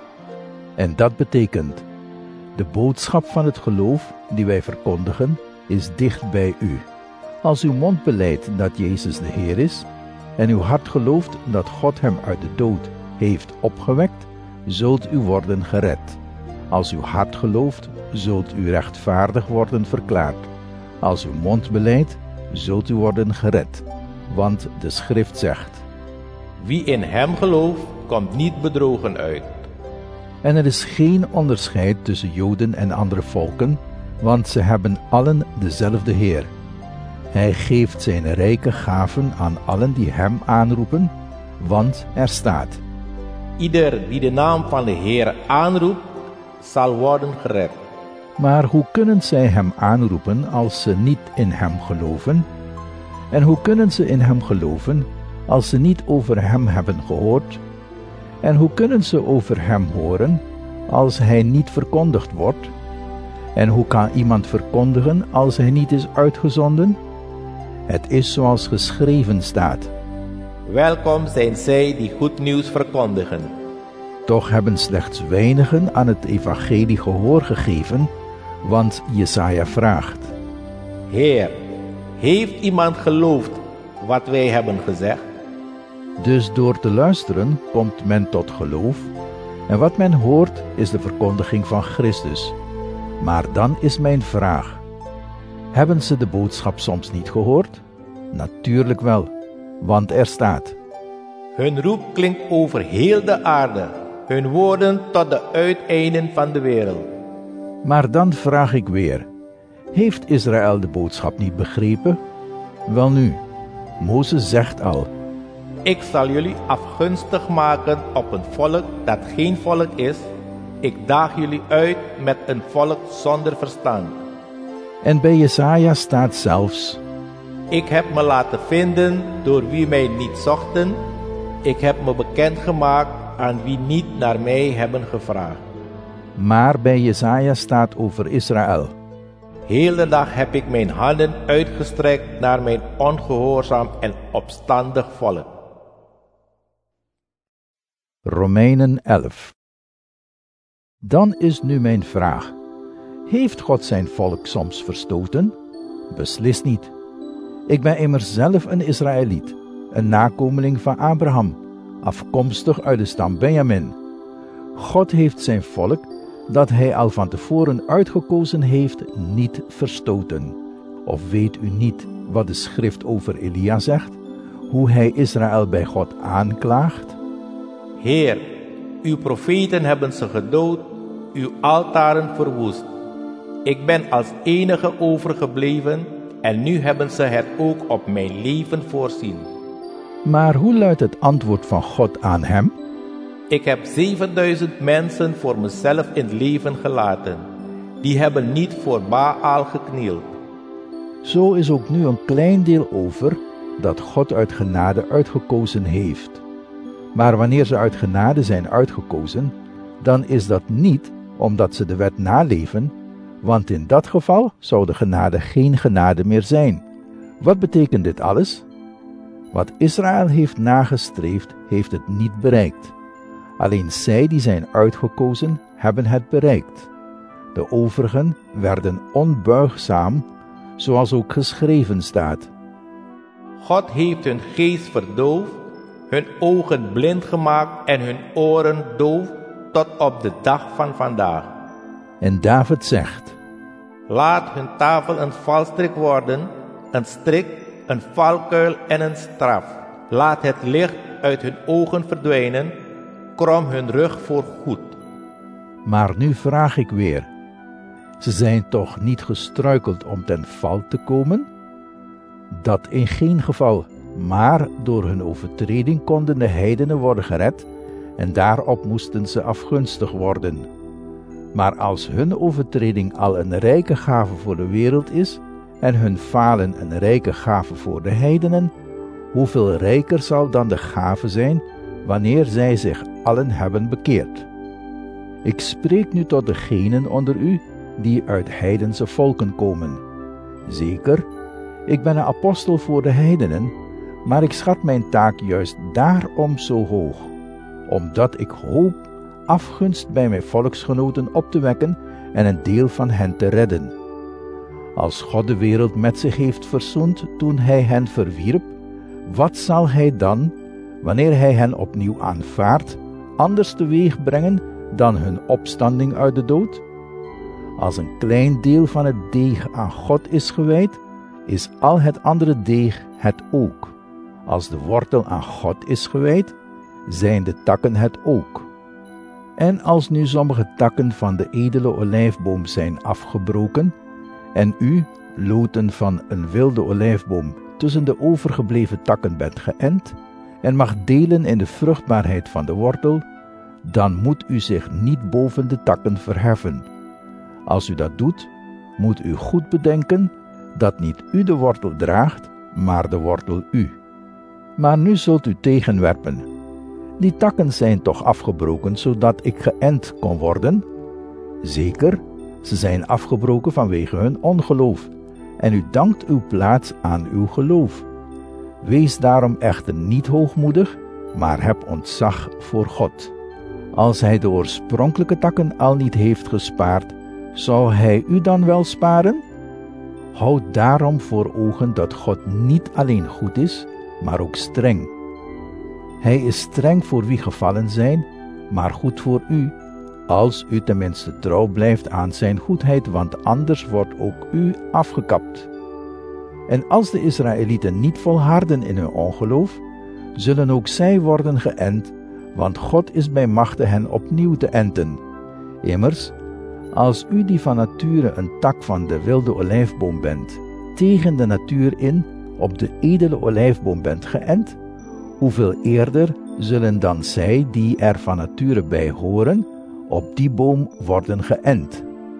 En dat betekent, de boodschap van het geloof die wij verkondigen, is dicht bij u. Als uw mond belijdt dat Jezus de Heer is, en uw hart gelooft dat God hem uit de dood heeft opgewekt, zult u worden gered. Als uw hart gelooft, zult u rechtvaardig worden verklaard. Als uw mond belijdt, zult u worden gered. Want de schrift zegt:
Wie in hem gelooft, komt niet bedrogen uit.
En er is geen onderscheid tussen Joden en andere volken, want ze hebben allen dezelfde Heer. Hij geeft zijn rijke gaven aan allen die hem aanroepen, want er staat:
Ieder die de naam van de Heer aanroept, zal worden gered.
Maar hoe kunnen zij hem aanroepen als ze niet in hem geloven? En hoe kunnen ze in hem geloven als ze niet over hem hebben gehoord? En hoe kunnen ze over hem horen als hij niet verkondigd wordt? En hoe kan iemand verkondigen als hij niet is uitgezonden? Het is zoals geschreven staat:
Welkom zijn zij die goed nieuws verkondigen.
Toch hebben slechts weinigen aan het evangelie gehoor gegeven, want Jesaja vraagt:
Heer, heeft iemand geloofd wat wij hebben gezegd?
Dus door te luisteren komt men tot geloof, en wat men hoort is de verkondiging van Christus. Maar dan is mijn vraag: hebben ze de boodschap soms niet gehoord? Natuurlijk wel, want er staat:
Hun roep klinkt over heel de aarde, hun woorden tot de uiteinden van de wereld.
Maar dan vraag ik weer: heeft Israël de boodschap niet begrepen? Welnu, Mozes zegt al:
Ik zal jullie afgunstig maken op een volk dat geen volk is. Ik daag jullie uit met een volk zonder verstand.
En bij Jesaja staat zelfs:
Ik heb me laten vinden door wie mij niet zochten. Ik heb me bekendgemaakt aan wie niet naar mij hebben gevraagd.
Maar bij Jesaja staat over Israël:
Heel de dag heb ik mijn handen uitgestrekt naar mijn ongehoorzaam en opstandig volk.
Romeinen elf. Dan is nu mijn vraag: heeft God zijn volk soms verstoten? Beslist niet. Ik ben immers zelf een Israëliet, een nakomeling van Abraham, afkomstig uit de stam Benjamin. God heeft zijn volk, dat hij al van tevoren uitgekozen heeft, niet verstoten. Of weet u niet wat de schrift over Elia zegt, hoe hij Israël bij God aanklaagt?
Heer, uw profeten hebben ze gedood, uw altaren verwoest. Ik ben als enige overgebleven en nu hebben ze het ook op mijn leven voorzien.
Maar hoe luidt het antwoord van God aan hem?
Ik heb zevenduizend mensen voor mezelf in het leven gelaten. Die hebben niet voor Baal geknield.
Zo is ook nu een klein deel over dat God uit genade uitgekozen heeft. Maar wanneer ze uit genade zijn uitgekozen, dan is dat niet omdat ze de wet naleven, want in dat geval zou de genade geen genade meer zijn. Wat betekent dit alles? Wat Israël heeft nagestreefd, heeft het niet bereikt. Alleen zij die zijn uitgekozen, hebben het bereikt. De overigen werden onbuigzaam, zoals ook geschreven staat.
God heeft hun geest verdoofd, hun ogen blind gemaakt en hun oren doof tot op de dag van vandaag.
En David zegt:
Laat hun tafel een valstrik worden, een strik, een valkuil en een straf. Laat het licht uit hun ogen verdwijnen, krom hun rug voor goed.
Maar nu vraag ik weer, ze zijn toch niet gestruikeld om ten val te komen? Dat in geen geval, maar door hun overtreding konden de heidenen worden gered en daarop moesten ze afgunstig worden. Maar als hun overtreding al een rijke gave voor de wereld is en hun falen een rijke gave voor de heidenen, hoeveel rijker zal dan de gave zijn wanneer zij zich allen hebben bekeerd? Ik spreek nu tot degenen onder u die uit heidense volken komen. Zeker, ik ben een apostel voor de heidenen, maar ik schat mijn taak juist daarom zo hoog, omdat ik hoop afgunst bij mijn volksgenoten op te wekken en een deel van hen te redden. Als God de wereld met zich heeft verzoend toen hij hen verwierp, wat zal hij dan, wanneer hij hen opnieuw aanvaardt, anders teweeg brengen dan hun opstanding uit de dood? Als een klein deel van het deeg aan God is gewijd, is al het andere deeg het ook. Als de wortel aan God is gewijd, zijn de takken het ook. En als nu sommige takken van de edele olijfboom zijn afgebroken, en u, loten van een wilde olijfboom, tussen de overgebleven takken bent geënt, en mag delen in de vruchtbaarheid van de wortel, dan moet u zich niet boven de takken verheffen. Als u dat doet, moet u goed bedenken dat niet u de wortel draagt, maar de wortel u. Maar nu zult u tegenwerpen: die takken zijn toch afgebroken, zodat ik geënt kon worden? Zeker, ze zijn afgebroken vanwege hun ongeloof, en u dankt uw plaats aan uw geloof. Wees daarom echter niet hoogmoedig, maar heb ontzag voor God. Als hij de oorspronkelijke takken al niet heeft gespaard, zou hij u dan wel sparen? Houd daarom voor ogen dat God niet alleen goed is, maar ook streng. Hij is streng voor wie gevallen zijn, maar goed voor u, als u tenminste trouw blijft aan zijn goedheid, want anders wordt ook u afgekapt. En als de Israëlieten niet volharden in hun ongeloof, zullen ook zij worden geënt, want God is bij machte hen opnieuw te enten. Immers, als u die van nature een tak van de wilde olijfboom bent, tegen de natuur in op de edele olijfboom bent geënt, hoeveel eerder zullen dan zij die er van nature bij horen, op die boom worden geënt.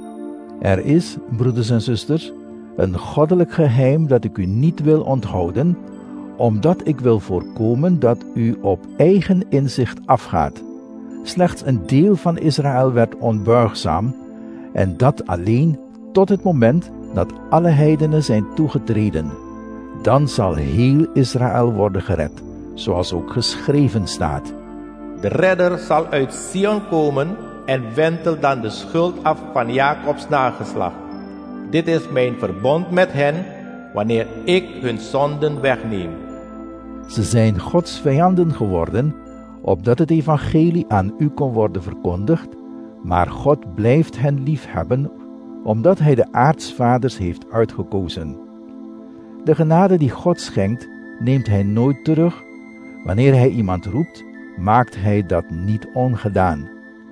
Er is, broeders en zusters, een goddelijk geheim dat ik u niet wil onthouden, omdat ik wil voorkomen dat u op eigen inzicht afgaat. Slechts een deel van Israël werd onbuigzaam, en dat alleen tot het moment dat alle heidenen zijn toegetreden. Dan zal heel Israël worden gered, zoals ook geschreven staat.
De redder zal uit Sion komen en wentelt dan de schuld af van Jacobs nageslacht. Dit is mijn verbond met hen, wanneer ik hun zonden wegneem.
Ze zijn Gods vijanden geworden, opdat het evangelie aan u kon worden verkondigd, maar God blijft hen liefhebben, omdat hij de aartsvaders heeft uitgekozen. De genade die God schenkt, neemt hij nooit terug. Wanneer hij iemand roept, maakt hij dat niet ongedaan.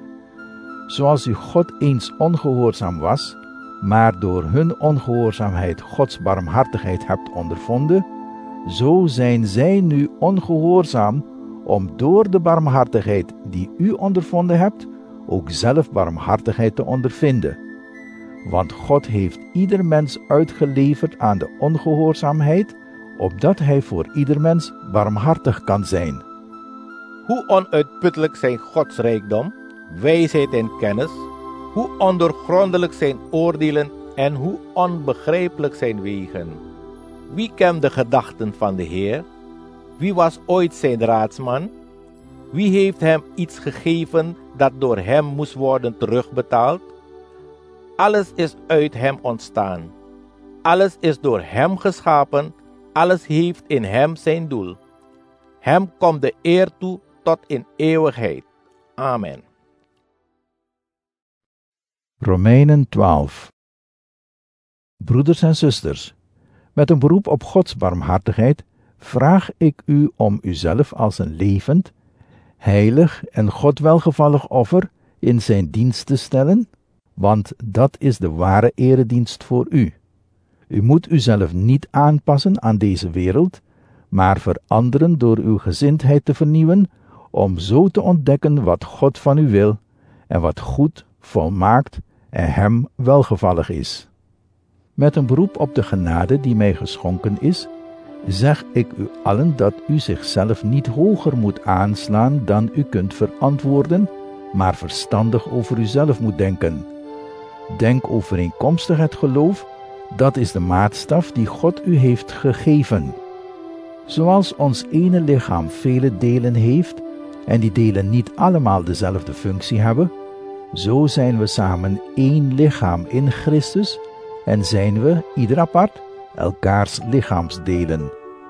Zoals u God eens ongehoorzaam was, maar door hun ongehoorzaamheid Gods barmhartigheid hebt ondervonden, zo zijn zij nu ongehoorzaam, om door de barmhartigheid die u ondervonden hebt, ook zelf barmhartigheid te ondervinden. Want God heeft ieder mens uitgeleverd aan de ongehoorzaamheid, opdat hij voor ieder mens barmhartig kan zijn.
Hoe onuitputtelijk zijn Gods rijkdom, wijsheid en kennis, hoe ondoorgrondelijk zijn oordelen en hoe onbegrijpelijk zijn wegen. Wie kent de gedachten van de Heer? Wie was ooit zijn raadsman? Wie heeft hem iets gegeven dat door hem moest worden terugbetaald? Alles is uit hem ontstaan. Alles is door hem geschapen. Alles heeft in hem zijn doel. Hem komt de eer toe tot in eeuwigheid. Amen.
Romeinen twaalf. Broeders en zusters, met een beroep op Gods barmhartigheid vraag ik u om uzelf als een levend, heilig en God welgevallig offer in zijn dienst te stellen, want dat is de ware eredienst voor u. U moet uzelf niet aanpassen aan deze wereld, maar veranderen door uw gezindheid te vernieuwen, om zo te ontdekken wat God van u wil en wat goed, volmaakt en hem welgevallig is. Met een beroep op de genade die mij geschonken is, zeg ik u allen dat u zichzelf niet hoger moet aanslaan dan u kunt verantwoorden, maar verstandig over uzelf moet denken. Denk overeenkomstig het geloof, dat is de maatstaf die God u heeft gegeven. Zoals ons ene lichaam vele delen heeft, en die delen niet allemaal dezelfde functie hebben, zo zijn we samen één lichaam in Christus en zijn we, ieder apart, elkaars lichaamsdelen.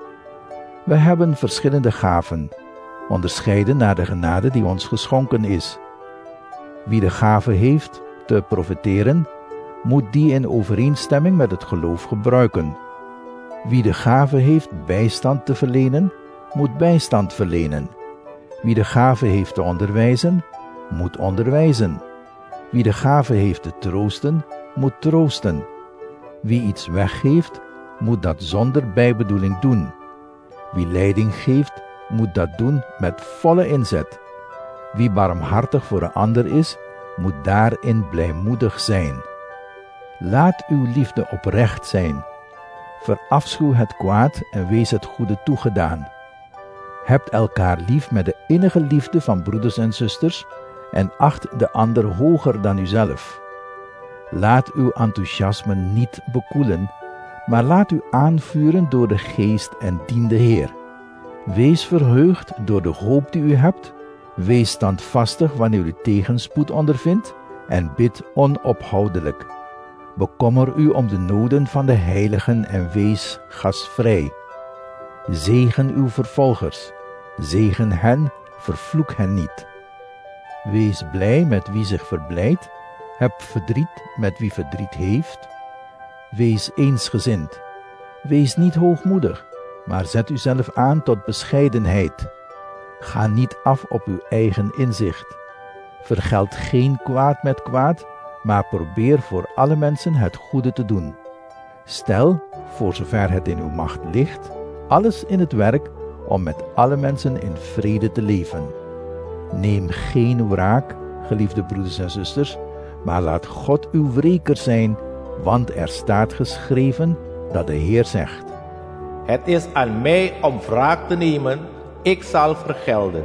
We hebben verschillende gaven, onderscheiden naar de genade die ons geschonken is. Wie de gave heeft te profiteren, moet die in overeenstemming met het geloof gebruiken. Wie de gave heeft bijstand te verlenen, moet bijstand verlenen. Wie de gave heeft te onderwijzen, moet onderwijzen. Wie de gave heeft te troosten, moet troosten. Wie iets weggeeft, moet dat zonder bijbedoeling doen. Wie leiding geeft, moet dat doen met volle inzet. Wie barmhartig voor een ander is, moet daarin blijmoedig zijn. Laat uw liefde oprecht zijn. Verafschuw het kwaad en wees het goede toegedaan. Hebt elkaar lief met de innige liefde van broeders en zusters en acht de ander hoger dan uzelf. Laat uw enthousiasme niet bekoelen, maar laat u aanvuren door de geest en dien de Heer. Wees verheugd door de hoop die u hebt, wees standvastig wanneer u tegenspoed ondervindt en bid onophoudelijk. Bekommer u om de noden van de heiligen en wees gastvrij. Zegen uw vervolgers, zegen hen, vervloek hen niet. Wees blij met wie zich verblijdt, heb verdriet met wie verdriet heeft. Wees eensgezind, wees niet hoogmoedig, maar zet uzelf aan tot bescheidenheid. Ga niet af op uw eigen inzicht. Vergeld geen kwaad met kwaad, maar probeer voor alle mensen het goede te doen. Stel, voor zover het in uw macht ligt, alles in het werk om met alle mensen in vrede te leven. Neem geen wraak, geliefde broeders en zusters, maar laat God uw wreker zijn, want er staat geschreven dat de Heer zegt:
Het is aan mij om wraak te nemen, ik zal vergelden.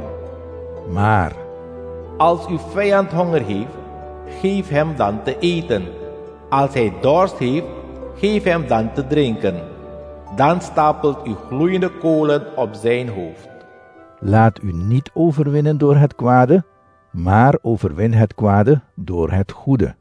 Maar
als uw vijand honger heeft, geef hem dan te eten. Als hij dorst heeft, geef hem dan te drinken. Dan stapelt u gloeiende kolen op zijn hoofd.
Laat u niet overwinnen door het kwade, maar overwin het kwade door het goede.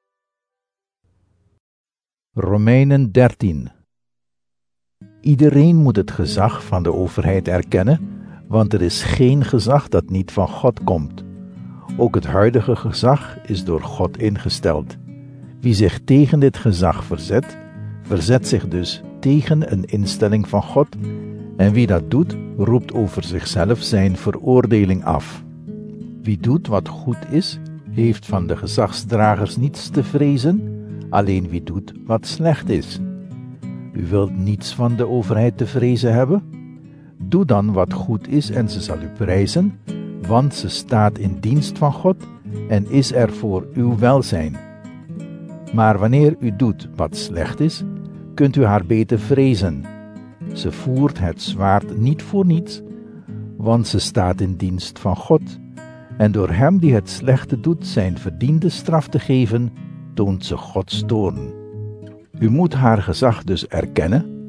Romeinen dertien. Iedereen moet het gezag van de overheid erkennen, want er is geen gezag dat niet van God komt. Ook het huidige gezag is door God ingesteld. Wie zich tegen dit gezag verzet, verzet zich dus tegen een instelling van God, en wie dat doet, roept over zichzelf zijn veroordeling af. Wie doet wat goed is, heeft van de gezagsdragers niets te vrezen, alleen wie doet wat slecht is. U wilt niets van de overheid te vrezen hebben? Doe dan wat goed is en ze zal u prijzen, want ze staat in dienst van God en is er voor uw welzijn. Maar wanneer u doet wat slecht is, kunt u haar beter vrezen. Ze voert het zwaard niet voor niets, want ze staat in dienst van God, en door hem die het slechte doet zijn verdiende straf te geven, toont ze Gods toorn. U moet haar gezag dus erkennen,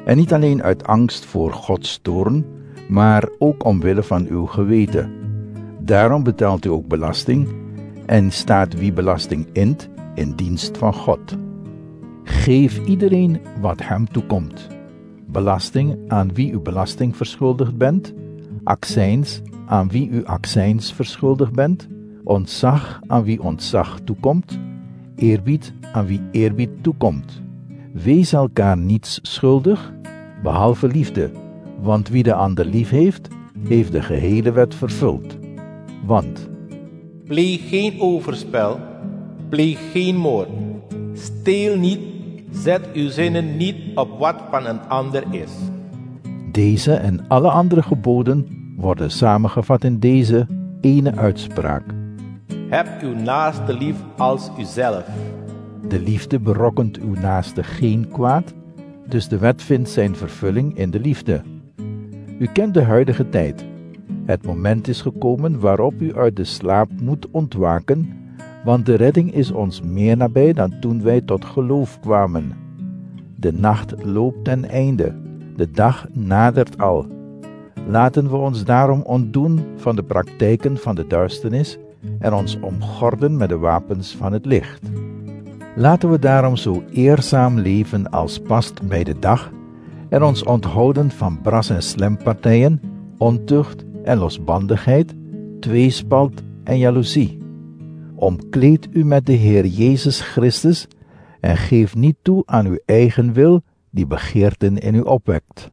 En niet alleen uit angst voor Gods toorn, maar ook omwille van uw geweten. Daarom betaalt u ook belasting en staat wie belasting int in dienst van God. Geef iedereen wat hem toekomt. Belasting aan wie u belasting verschuldigd bent, accijns aan wie u accijns verschuldigd bent, ontzag aan wie ontzag toekomt, eerbied aan wie eerbied toekomt. Wees elkaar niets schuldig, behalve liefde, want wie de ander lief heeft, heeft de gehele wet vervuld. Want
pleeg geen overspel, pleeg geen moord, steel niet, zet uw zinnen niet op wat van een ander is.
Deze en alle andere geboden worden samengevat in deze ene uitspraak.
Heb uw naaste lief als uzelf.
De liefde berokkent uw naaste geen kwaad, dus de wet vindt zijn vervulling in de liefde. U kent de huidige tijd. Het moment is gekomen waarop u uit de slaap moet ontwaken, want de redding is ons meer nabij dan toen wij tot geloof kwamen. De nacht loopt ten einde, de dag nadert al. Laten we ons daarom ontdoen van de praktijken van de duisternis en ons omgorden met de wapens van het licht. Laten we daarom zo eerzaam leven als past bij de dag en ons onthouden van bras- en slempartijen, ontucht en losbandigheid, tweespalt en jaloezie. Omkleed u met de Heer Jezus Christus en geef niet toe aan uw eigen wil die begeerten in u opwekt.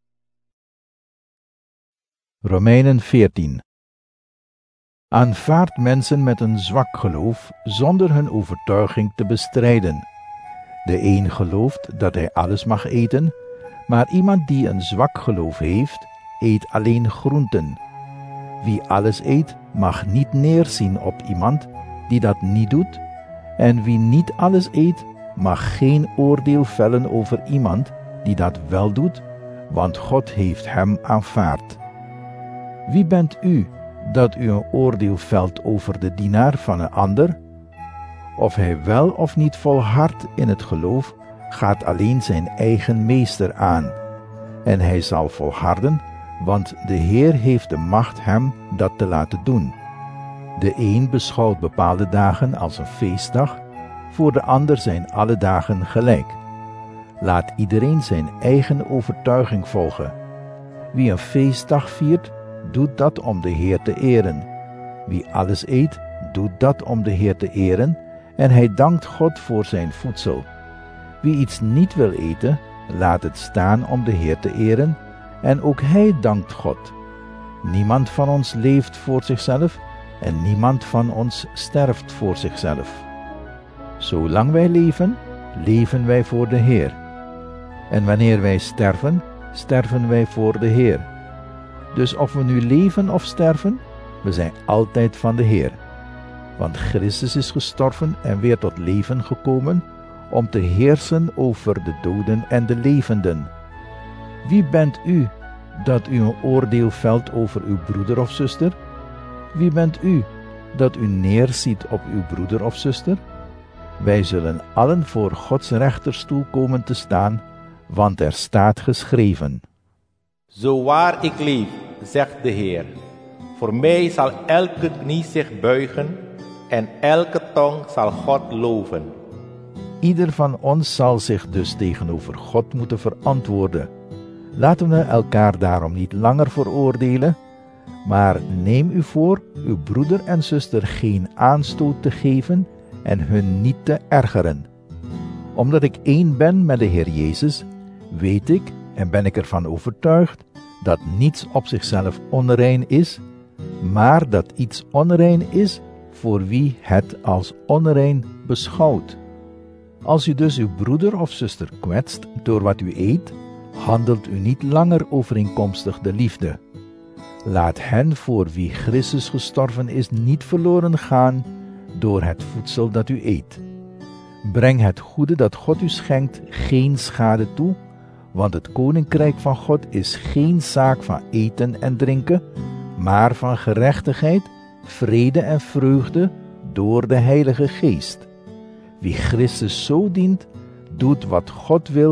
Romeinen veertien. Aanvaard mensen met een zwak geloof zonder hun overtuiging te bestrijden. De een gelooft dat hij alles mag eten, maar iemand die een zwak geloof heeft, eet alleen groenten. Wie alles eet, mag niet neerzien op iemand die dat niet doet, en wie niet alles eet, mag geen oordeel vellen over iemand die dat wel doet, want God heeft hem aanvaard. Wie bent u, dat u een oordeel velt over de dienaar van een ander? Of hij wel of niet volhardt in het geloof, gaat alleen zijn eigen meester aan. En hij zal volharden, want de Heer heeft de macht hem dat te laten doen. De een beschouwt bepaalde dagen als een feestdag, voor de ander zijn alle dagen gelijk. Laat iedereen zijn eigen overtuiging volgen. Wie een feestdag viert, doet dat om de Heer te eren. Wie alles eet, doet dat om de Heer te eren, en hij dankt God voor zijn voedsel. Wie iets niet wil eten, laat het staan om de Heer te eren, en ook hij dankt God. Niemand van ons leeft voor zichzelf, en niemand van ons sterft voor zichzelf. Zolang wij leven, leven wij voor de Heer. En wanneer wij sterven, sterven wij voor de Heer. Dus of we nu leven of sterven, we zijn altijd van de Heer. Want Christus is gestorven en weer tot leven gekomen, om te heersen over de doden en de levenden. Wie bent u, dat u een oordeel velt over uw broeder of zuster? Wie bent u, dat u neerziet op uw broeder of zuster? Wij zullen allen voor Gods rechterstoel komen te staan, want er staat geschreven:
Zo waar ik leef, zegt de Heer, voor mij zal elke knie zich buigen en elke tong zal God loven.
Ieder van ons zal zich dus tegenover God moeten verantwoorden. Laten we elkaar daarom niet langer veroordelen, maar neem u voor uw broeder en zuster geen aanstoot te geven en hun niet te ergeren. Omdat ik één ben met de Heer Jezus, weet ik en ben ik ervan overtuigd dat niets op zichzelf onrein is, maar dat iets onrein is voor wie het als onrein beschouwt. Als u dus uw broeder of zuster kwetst door wat u eet, handelt u niet langer overeenkomstig de liefde. Laat hen voor wie Christus gestorven is niet verloren gaan door het voedsel dat u eet. Breng het goede dat God u schenkt geen schade toe, want het koninkrijk van God is geen zaak van eten en drinken, maar van gerechtigheid, vrede en vreugde door de Heilige Geest. Wie Christus zo dient, doet wat God wil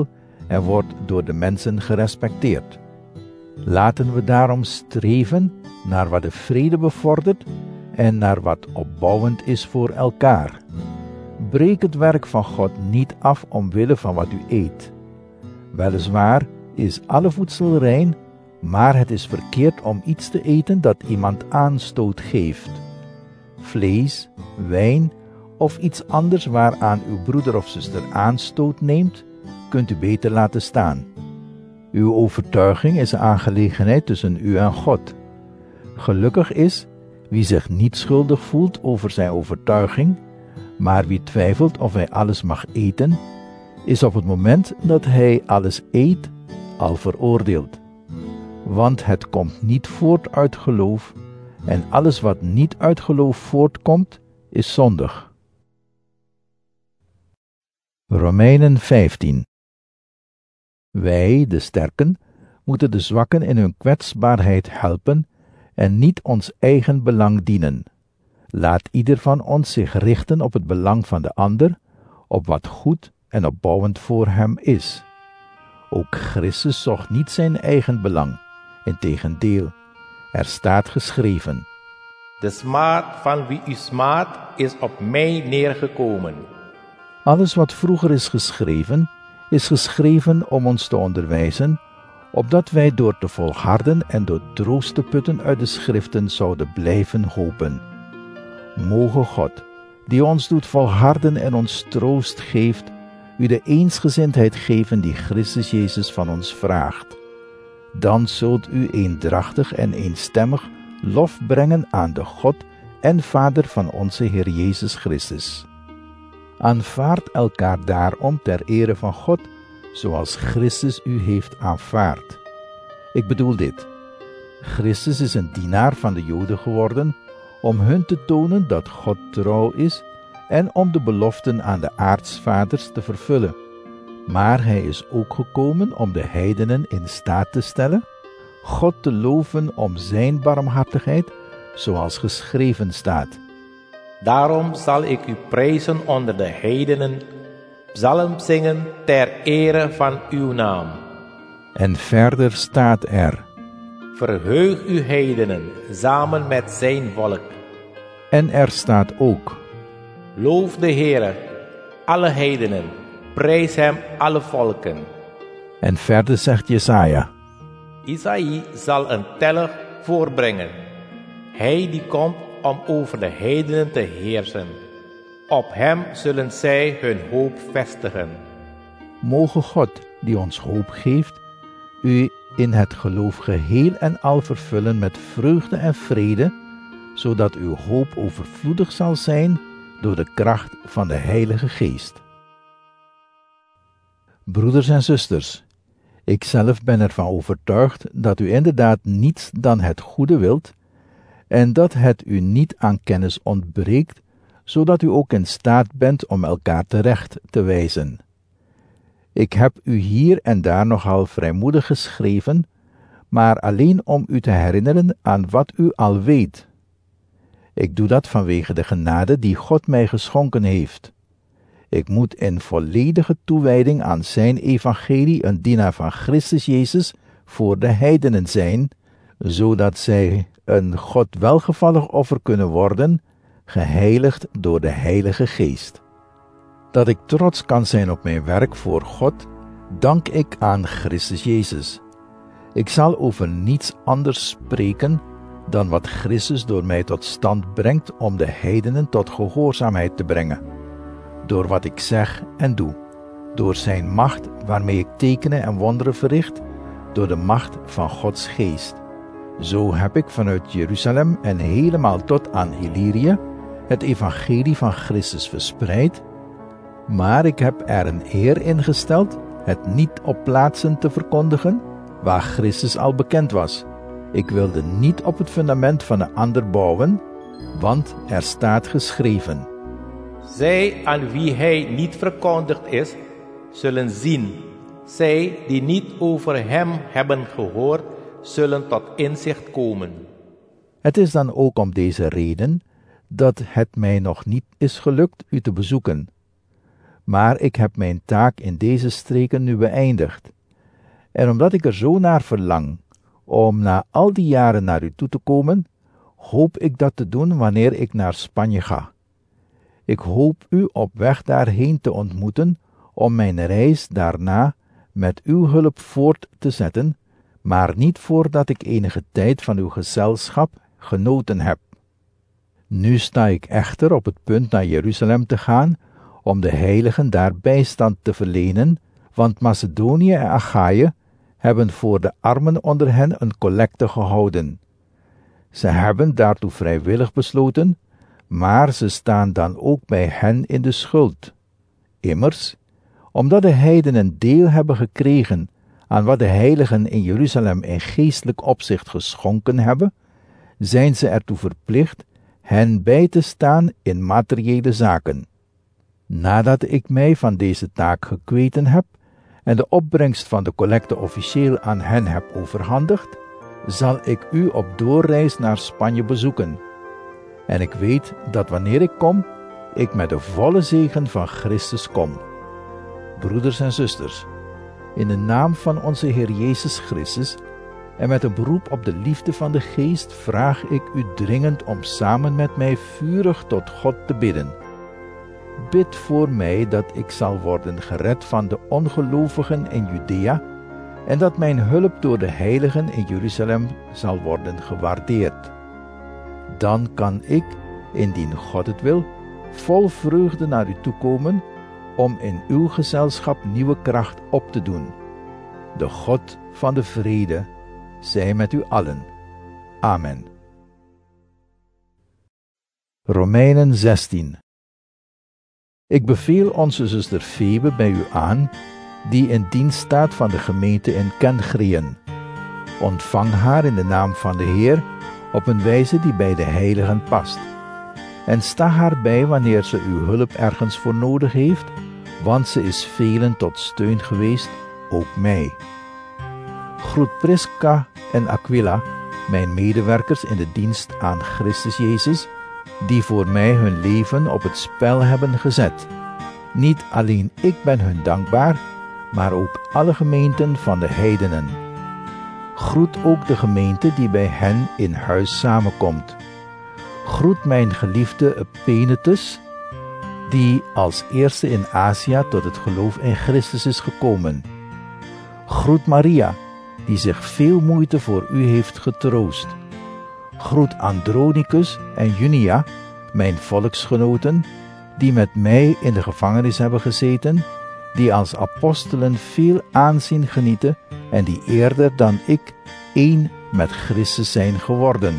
en wordt door de mensen gerespecteerd. Laten we daarom streven naar wat de vrede bevordert en naar wat opbouwend is voor elkaar. Breek het werk van God niet af omwille van wat u eet. Weliswaar is alle voedsel rein, maar het is verkeerd om iets te eten dat iemand aanstoot geeft. Vlees, wijn of iets anders waaraan uw broeder of zuster aanstoot neemt, kunt u beter laten staan. Uw overtuiging is een aangelegenheid tussen u en God. Gelukkig is wie zich niet schuldig voelt over zijn overtuiging, maar wie twijfelt of hij alles mag eten, is op het moment dat hij alles eet al veroordeeld. Want het komt niet voort uit geloof, en alles wat niet uit geloof voortkomt, is zondig. Romeinen vijftien. Wij, de sterken, moeten de zwakken in hun kwetsbaarheid helpen en niet ons eigen belang dienen. Laat ieder van ons zich richten op het belang van de ander, op wat goed en opbouwend voor hem is. Ook Christus zocht niet zijn eigen belang, integendeel, er staat geschreven:
De smaad van wie u smaadt is op mij neergekomen.
Alles wat vroeger is geschreven, is geschreven om ons te onderwijzen, opdat wij door te volharden en door troost te putten uit de schriften zouden blijven hopen. Moge God, die ons doet volharden en ons troost geeft, u de eensgezindheid geven die Christus Jezus van ons vraagt. Dan zult u eendrachtig en eenstemmig lof brengen aan de God en Vader van onze Heer Jezus Christus. Aanvaard elkaar daarom ter ere van God, zoals Christus u heeft aanvaard. Ik bedoel dit: Christus is een dienaar van de Joden geworden, om hun te tonen dat God trouw is en om de beloften aan de aartsvaders te vervullen. Maar hij is ook gekomen om de heidenen in staat te stellen God te loven om zijn barmhartigheid, zoals geschreven staat:
Daarom zal ik u prijzen onder de heidenen, psalm zingen ter ere van uw naam.
En verder staat er:
Verheug u heidenen, samen met zijn volk.
En er staat ook:
Loof de Heere, alle heidenen, prijs hem alle volken.
En verder zegt Jesaja:
Isaïe zal een teller voorbrengen. Hij die komt om over de heidenen te heersen. Op hem zullen zij hun hoop vestigen.
Moge God, die ons hoop geeft, u in het geloof geheel en al vervullen met vreugde en vrede, zodat uw hoop overvloedig zal zijn door de kracht van de Heilige Geest. Broeders en zusters, ik zelf ben ervan overtuigd dat u inderdaad niets dan het goede wilt, en dat het u niet aan kennis ontbreekt, zodat u ook in staat bent om elkaar terecht te wijzen. Ik heb u hier en daar nogal vrijmoedig geschreven, maar alleen om u te herinneren aan wat u al weet. Ik doe dat vanwege de genade die God mij geschonken heeft. Ik moet in volledige toewijding aan zijn evangelie een dienaar van Christus Jezus voor de heidenen zijn, zodat zij een God welgevallig offer kunnen worden, geheiligd door de Heilige Geest. Dat ik trots kan zijn op mijn werk voor God, dank ik aan Christus Jezus. Ik zal over niets anders spreken dan wat Christus door mij tot stand brengt om de heidenen tot gehoorzaamheid te brengen. Door wat ik zeg en doe, door zijn macht waarmee ik tekenen en wonderen verricht, door de macht van Gods Geest. Zo heb ik vanuit Jeruzalem en helemaal tot aan Illyrië het evangelie van Christus verspreid, maar ik heb er een eer in gesteld het niet op plaatsen te verkondigen waar Christus al bekend was. Ik wilde niet op het fundament van een ander bouwen, want er staat geschreven:
Zij aan wie hij niet verkondigd is, zullen zien. Zij die niet over hem hebben gehoord, zullen tot inzicht komen.
Het is dan ook om deze reden dat het mij nog niet is gelukt u te bezoeken. maar ik heb mijn taak in deze streken nu beëindigd. En omdat ik er zo naar verlang, om na al die jaren naar u toe te komen, hoop ik dat te doen wanneer ik naar Spanje ga. Ik hoop u op weg daarheen te ontmoeten, om mijn reis daarna met uw hulp voort te zetten, maar niet voordat ik enige tijd van uw gezelschap genoten heb. Nu sta ik echter op het punt naar Jeruzalem te gaan, om de heiligen daar bijstand te verlenen, want Macedonië en Achaïe hebben voor de armen onder hen een collecte gehouden. Ze hebben daartoe vrijwillig besloten, maar ze staan dan ook bij hen in de schuld. Immers, omdat de heidenen deel hebben gekregen aan wat de heiligen in Jeruzalem in geestelijk opzicht geschonken hebben, zijn ze ertoe verplicht hen bij te staan in materiële zaken. Nadat ik mij van deze taak gekweten heb en de opbrengst van de collecte officieel aan hen heb overhandigd, zal ik u op doorreis naar Spanje bezoeken. En ik weet dat wanneer ik kom, ik met de volle zegen van Christus kom. Broeders en zusters, in de naam van onze Heer Jezus Christus en met een beroep op de liefde van de Geest vraag ik u dringend om samen met mij vurig tot God te bidden. Bid voor mij dat ik zal worden gered van de ongelovigen in Judea en dat mijn hulp door de heiligen in Jeruzalem zal worden gewaardeerd. Dan kan ik, indien God het wil, vol vreugde naar u toekomen om in uw gezelschap nieuwe kracht op te doen. De God van de vrede zij met u allen. Amen. Romeinen zestien. Ik beveel onze zuster Febe bij u aan, die in dienst staat van de gemeente in Kenchreën. Ontvang haar in de naam van de Heer, op een wijze die bij de heiligen past. En sta haar bij wanneer ze uw hulp ergens voor nodig heeft, want ze is velen tot steun geweest, ook mij. Groet Prisca en Aquila, mijn medewerkers in de dienst aan Christus Jezus, die voor mij hun leven op het spel hebben gezet. Niet alleen ik ben hun dankbaar, maar ook alle gemeenten van de heidenen. Groet ook de gemeente die bij hen in huis samenkomt. Groet mijn geliefde Epenetus, die als eerste in Azië tot het geloof in Christus is gekomen. Groet Maria, die zich veel moeite voor u heeft getroost. Groet Andronicus en Junia, mijn volksgenoten, die met mij in de gevangenis hebben gezeten, die als apostelen veel aanzien genieten en die eerder dan ik één met Christus zijn geworden.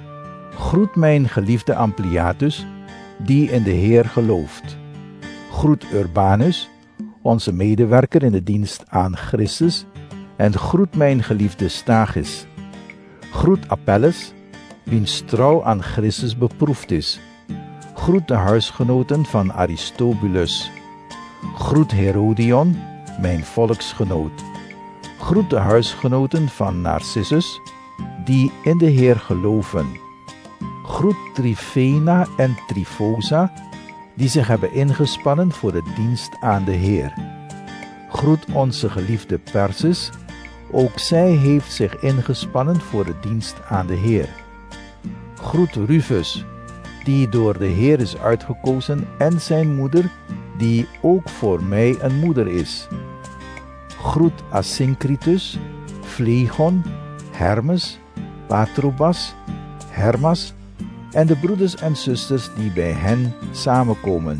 Groet mijn geliefde Ampliatus, die in de Heer gelooft. Groet Urbanus, onze medewerker in de dienst aan Christus, en groet mijn geliefde Stachys. Groet Apelles, wiens trouw aan Christus beproefd is. Groet de huisgenoten van Aristobulus. Groet Herodion, mijn volksgenoot. Groet de huisgenoten van Narcissus, die in de Heer geloven. Groet Trifena en Trifosa, die zich hebben ingespannen voor de dienst aan de Heer. Groet onze geliefde Persis, ook zij heeft zich ingespannen voor de dienst aan de Heer. Groet Rufus, die door de Heer is uitgekozen, en zijn moeder, die ook voor mij een moeder is. Groet Asyncritus, Phlegon, Hermes, Patrobas, Hermas en de broeders en zusters die bij hen samenkomen.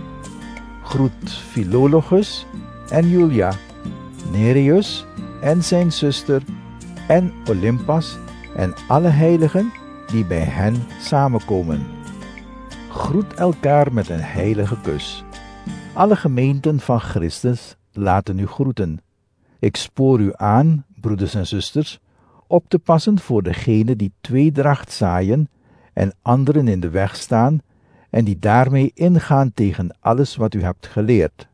Groet Philologus en Julia, Nereus en zijn zuster en Olympas en alle heiligen die bij hen samenkomen. Groet elkaar met een heilige kus. Alle gemeenten van Christus laten u groeten. Ik spoor u aan, broeders en zusters, op te passen voor degenen die tweedracht zaaien en anderen in de weg staan en die daarmee ingaan tegen alles wat u hebt geleerd.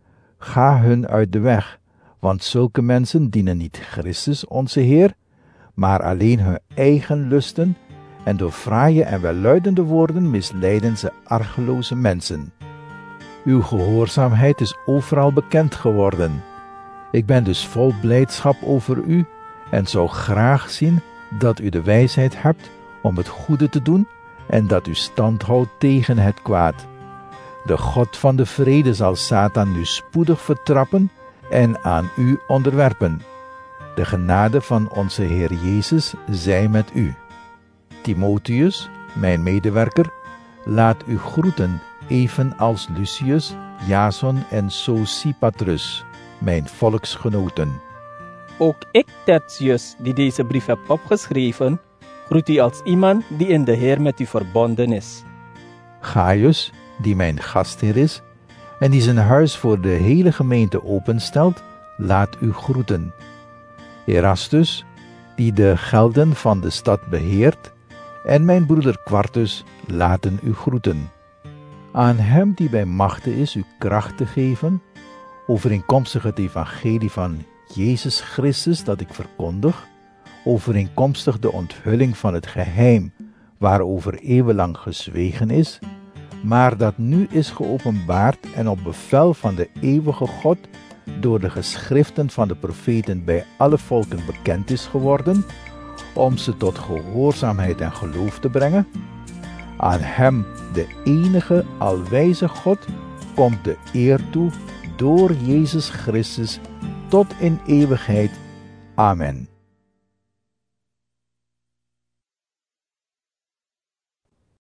Ga hun uit de weg, want zulke mensen dienen niet Christus onze Heer, maar alleen hun eigen lusten, en door fraaie en welluidende woorden misleiden ze argeloze mensen. Uw gehoorzaamheid is overal bekend geworden. Ik ben dus vol blijdschap over u en zou graag zien dat u de wijsheid hebt om het goede te doen en dat u stand houdt tegen het kwaad. De God van de vrede zal Satan nu spoedig vertrappen en aan u onderwerpen. De genade van onze Heer Jezus zij met u. Timotheus, mijn medewerker, laat u groeten, evenals Lucius, Jason en Sosipatrus, mijn volksgenoten.
Ook ik, Tertius, die deze brief heb opgeschreven, groet u als iemand die in de Heer met u verbonden is.
Gaius, die mijn gastheer is, en die zijn huis voor de hele gemeente openstelt, laat u groeten. Erastus, die de gelden van de stad beheert, en mijn broeder Quartus laten u groeten. Aan hem die bij machte is u kracht te geven, overeenkomstig het evangelie van Jezus Christus dat ik verkondig, overeenkomstig de onthulling van het geheim waarover eeuwenlang gezwegen is, maar dat nu is geopenbaard en op bevel van de eeuwige God door de geschriften van de profeten bij alle volken bekend is geworden, om ze tot gehoorzaamheid en geloof te brengen. Aan hem, de enige alwijze God, komt de eer toe door Jezus Christus tot in eeuwigheid. Amen.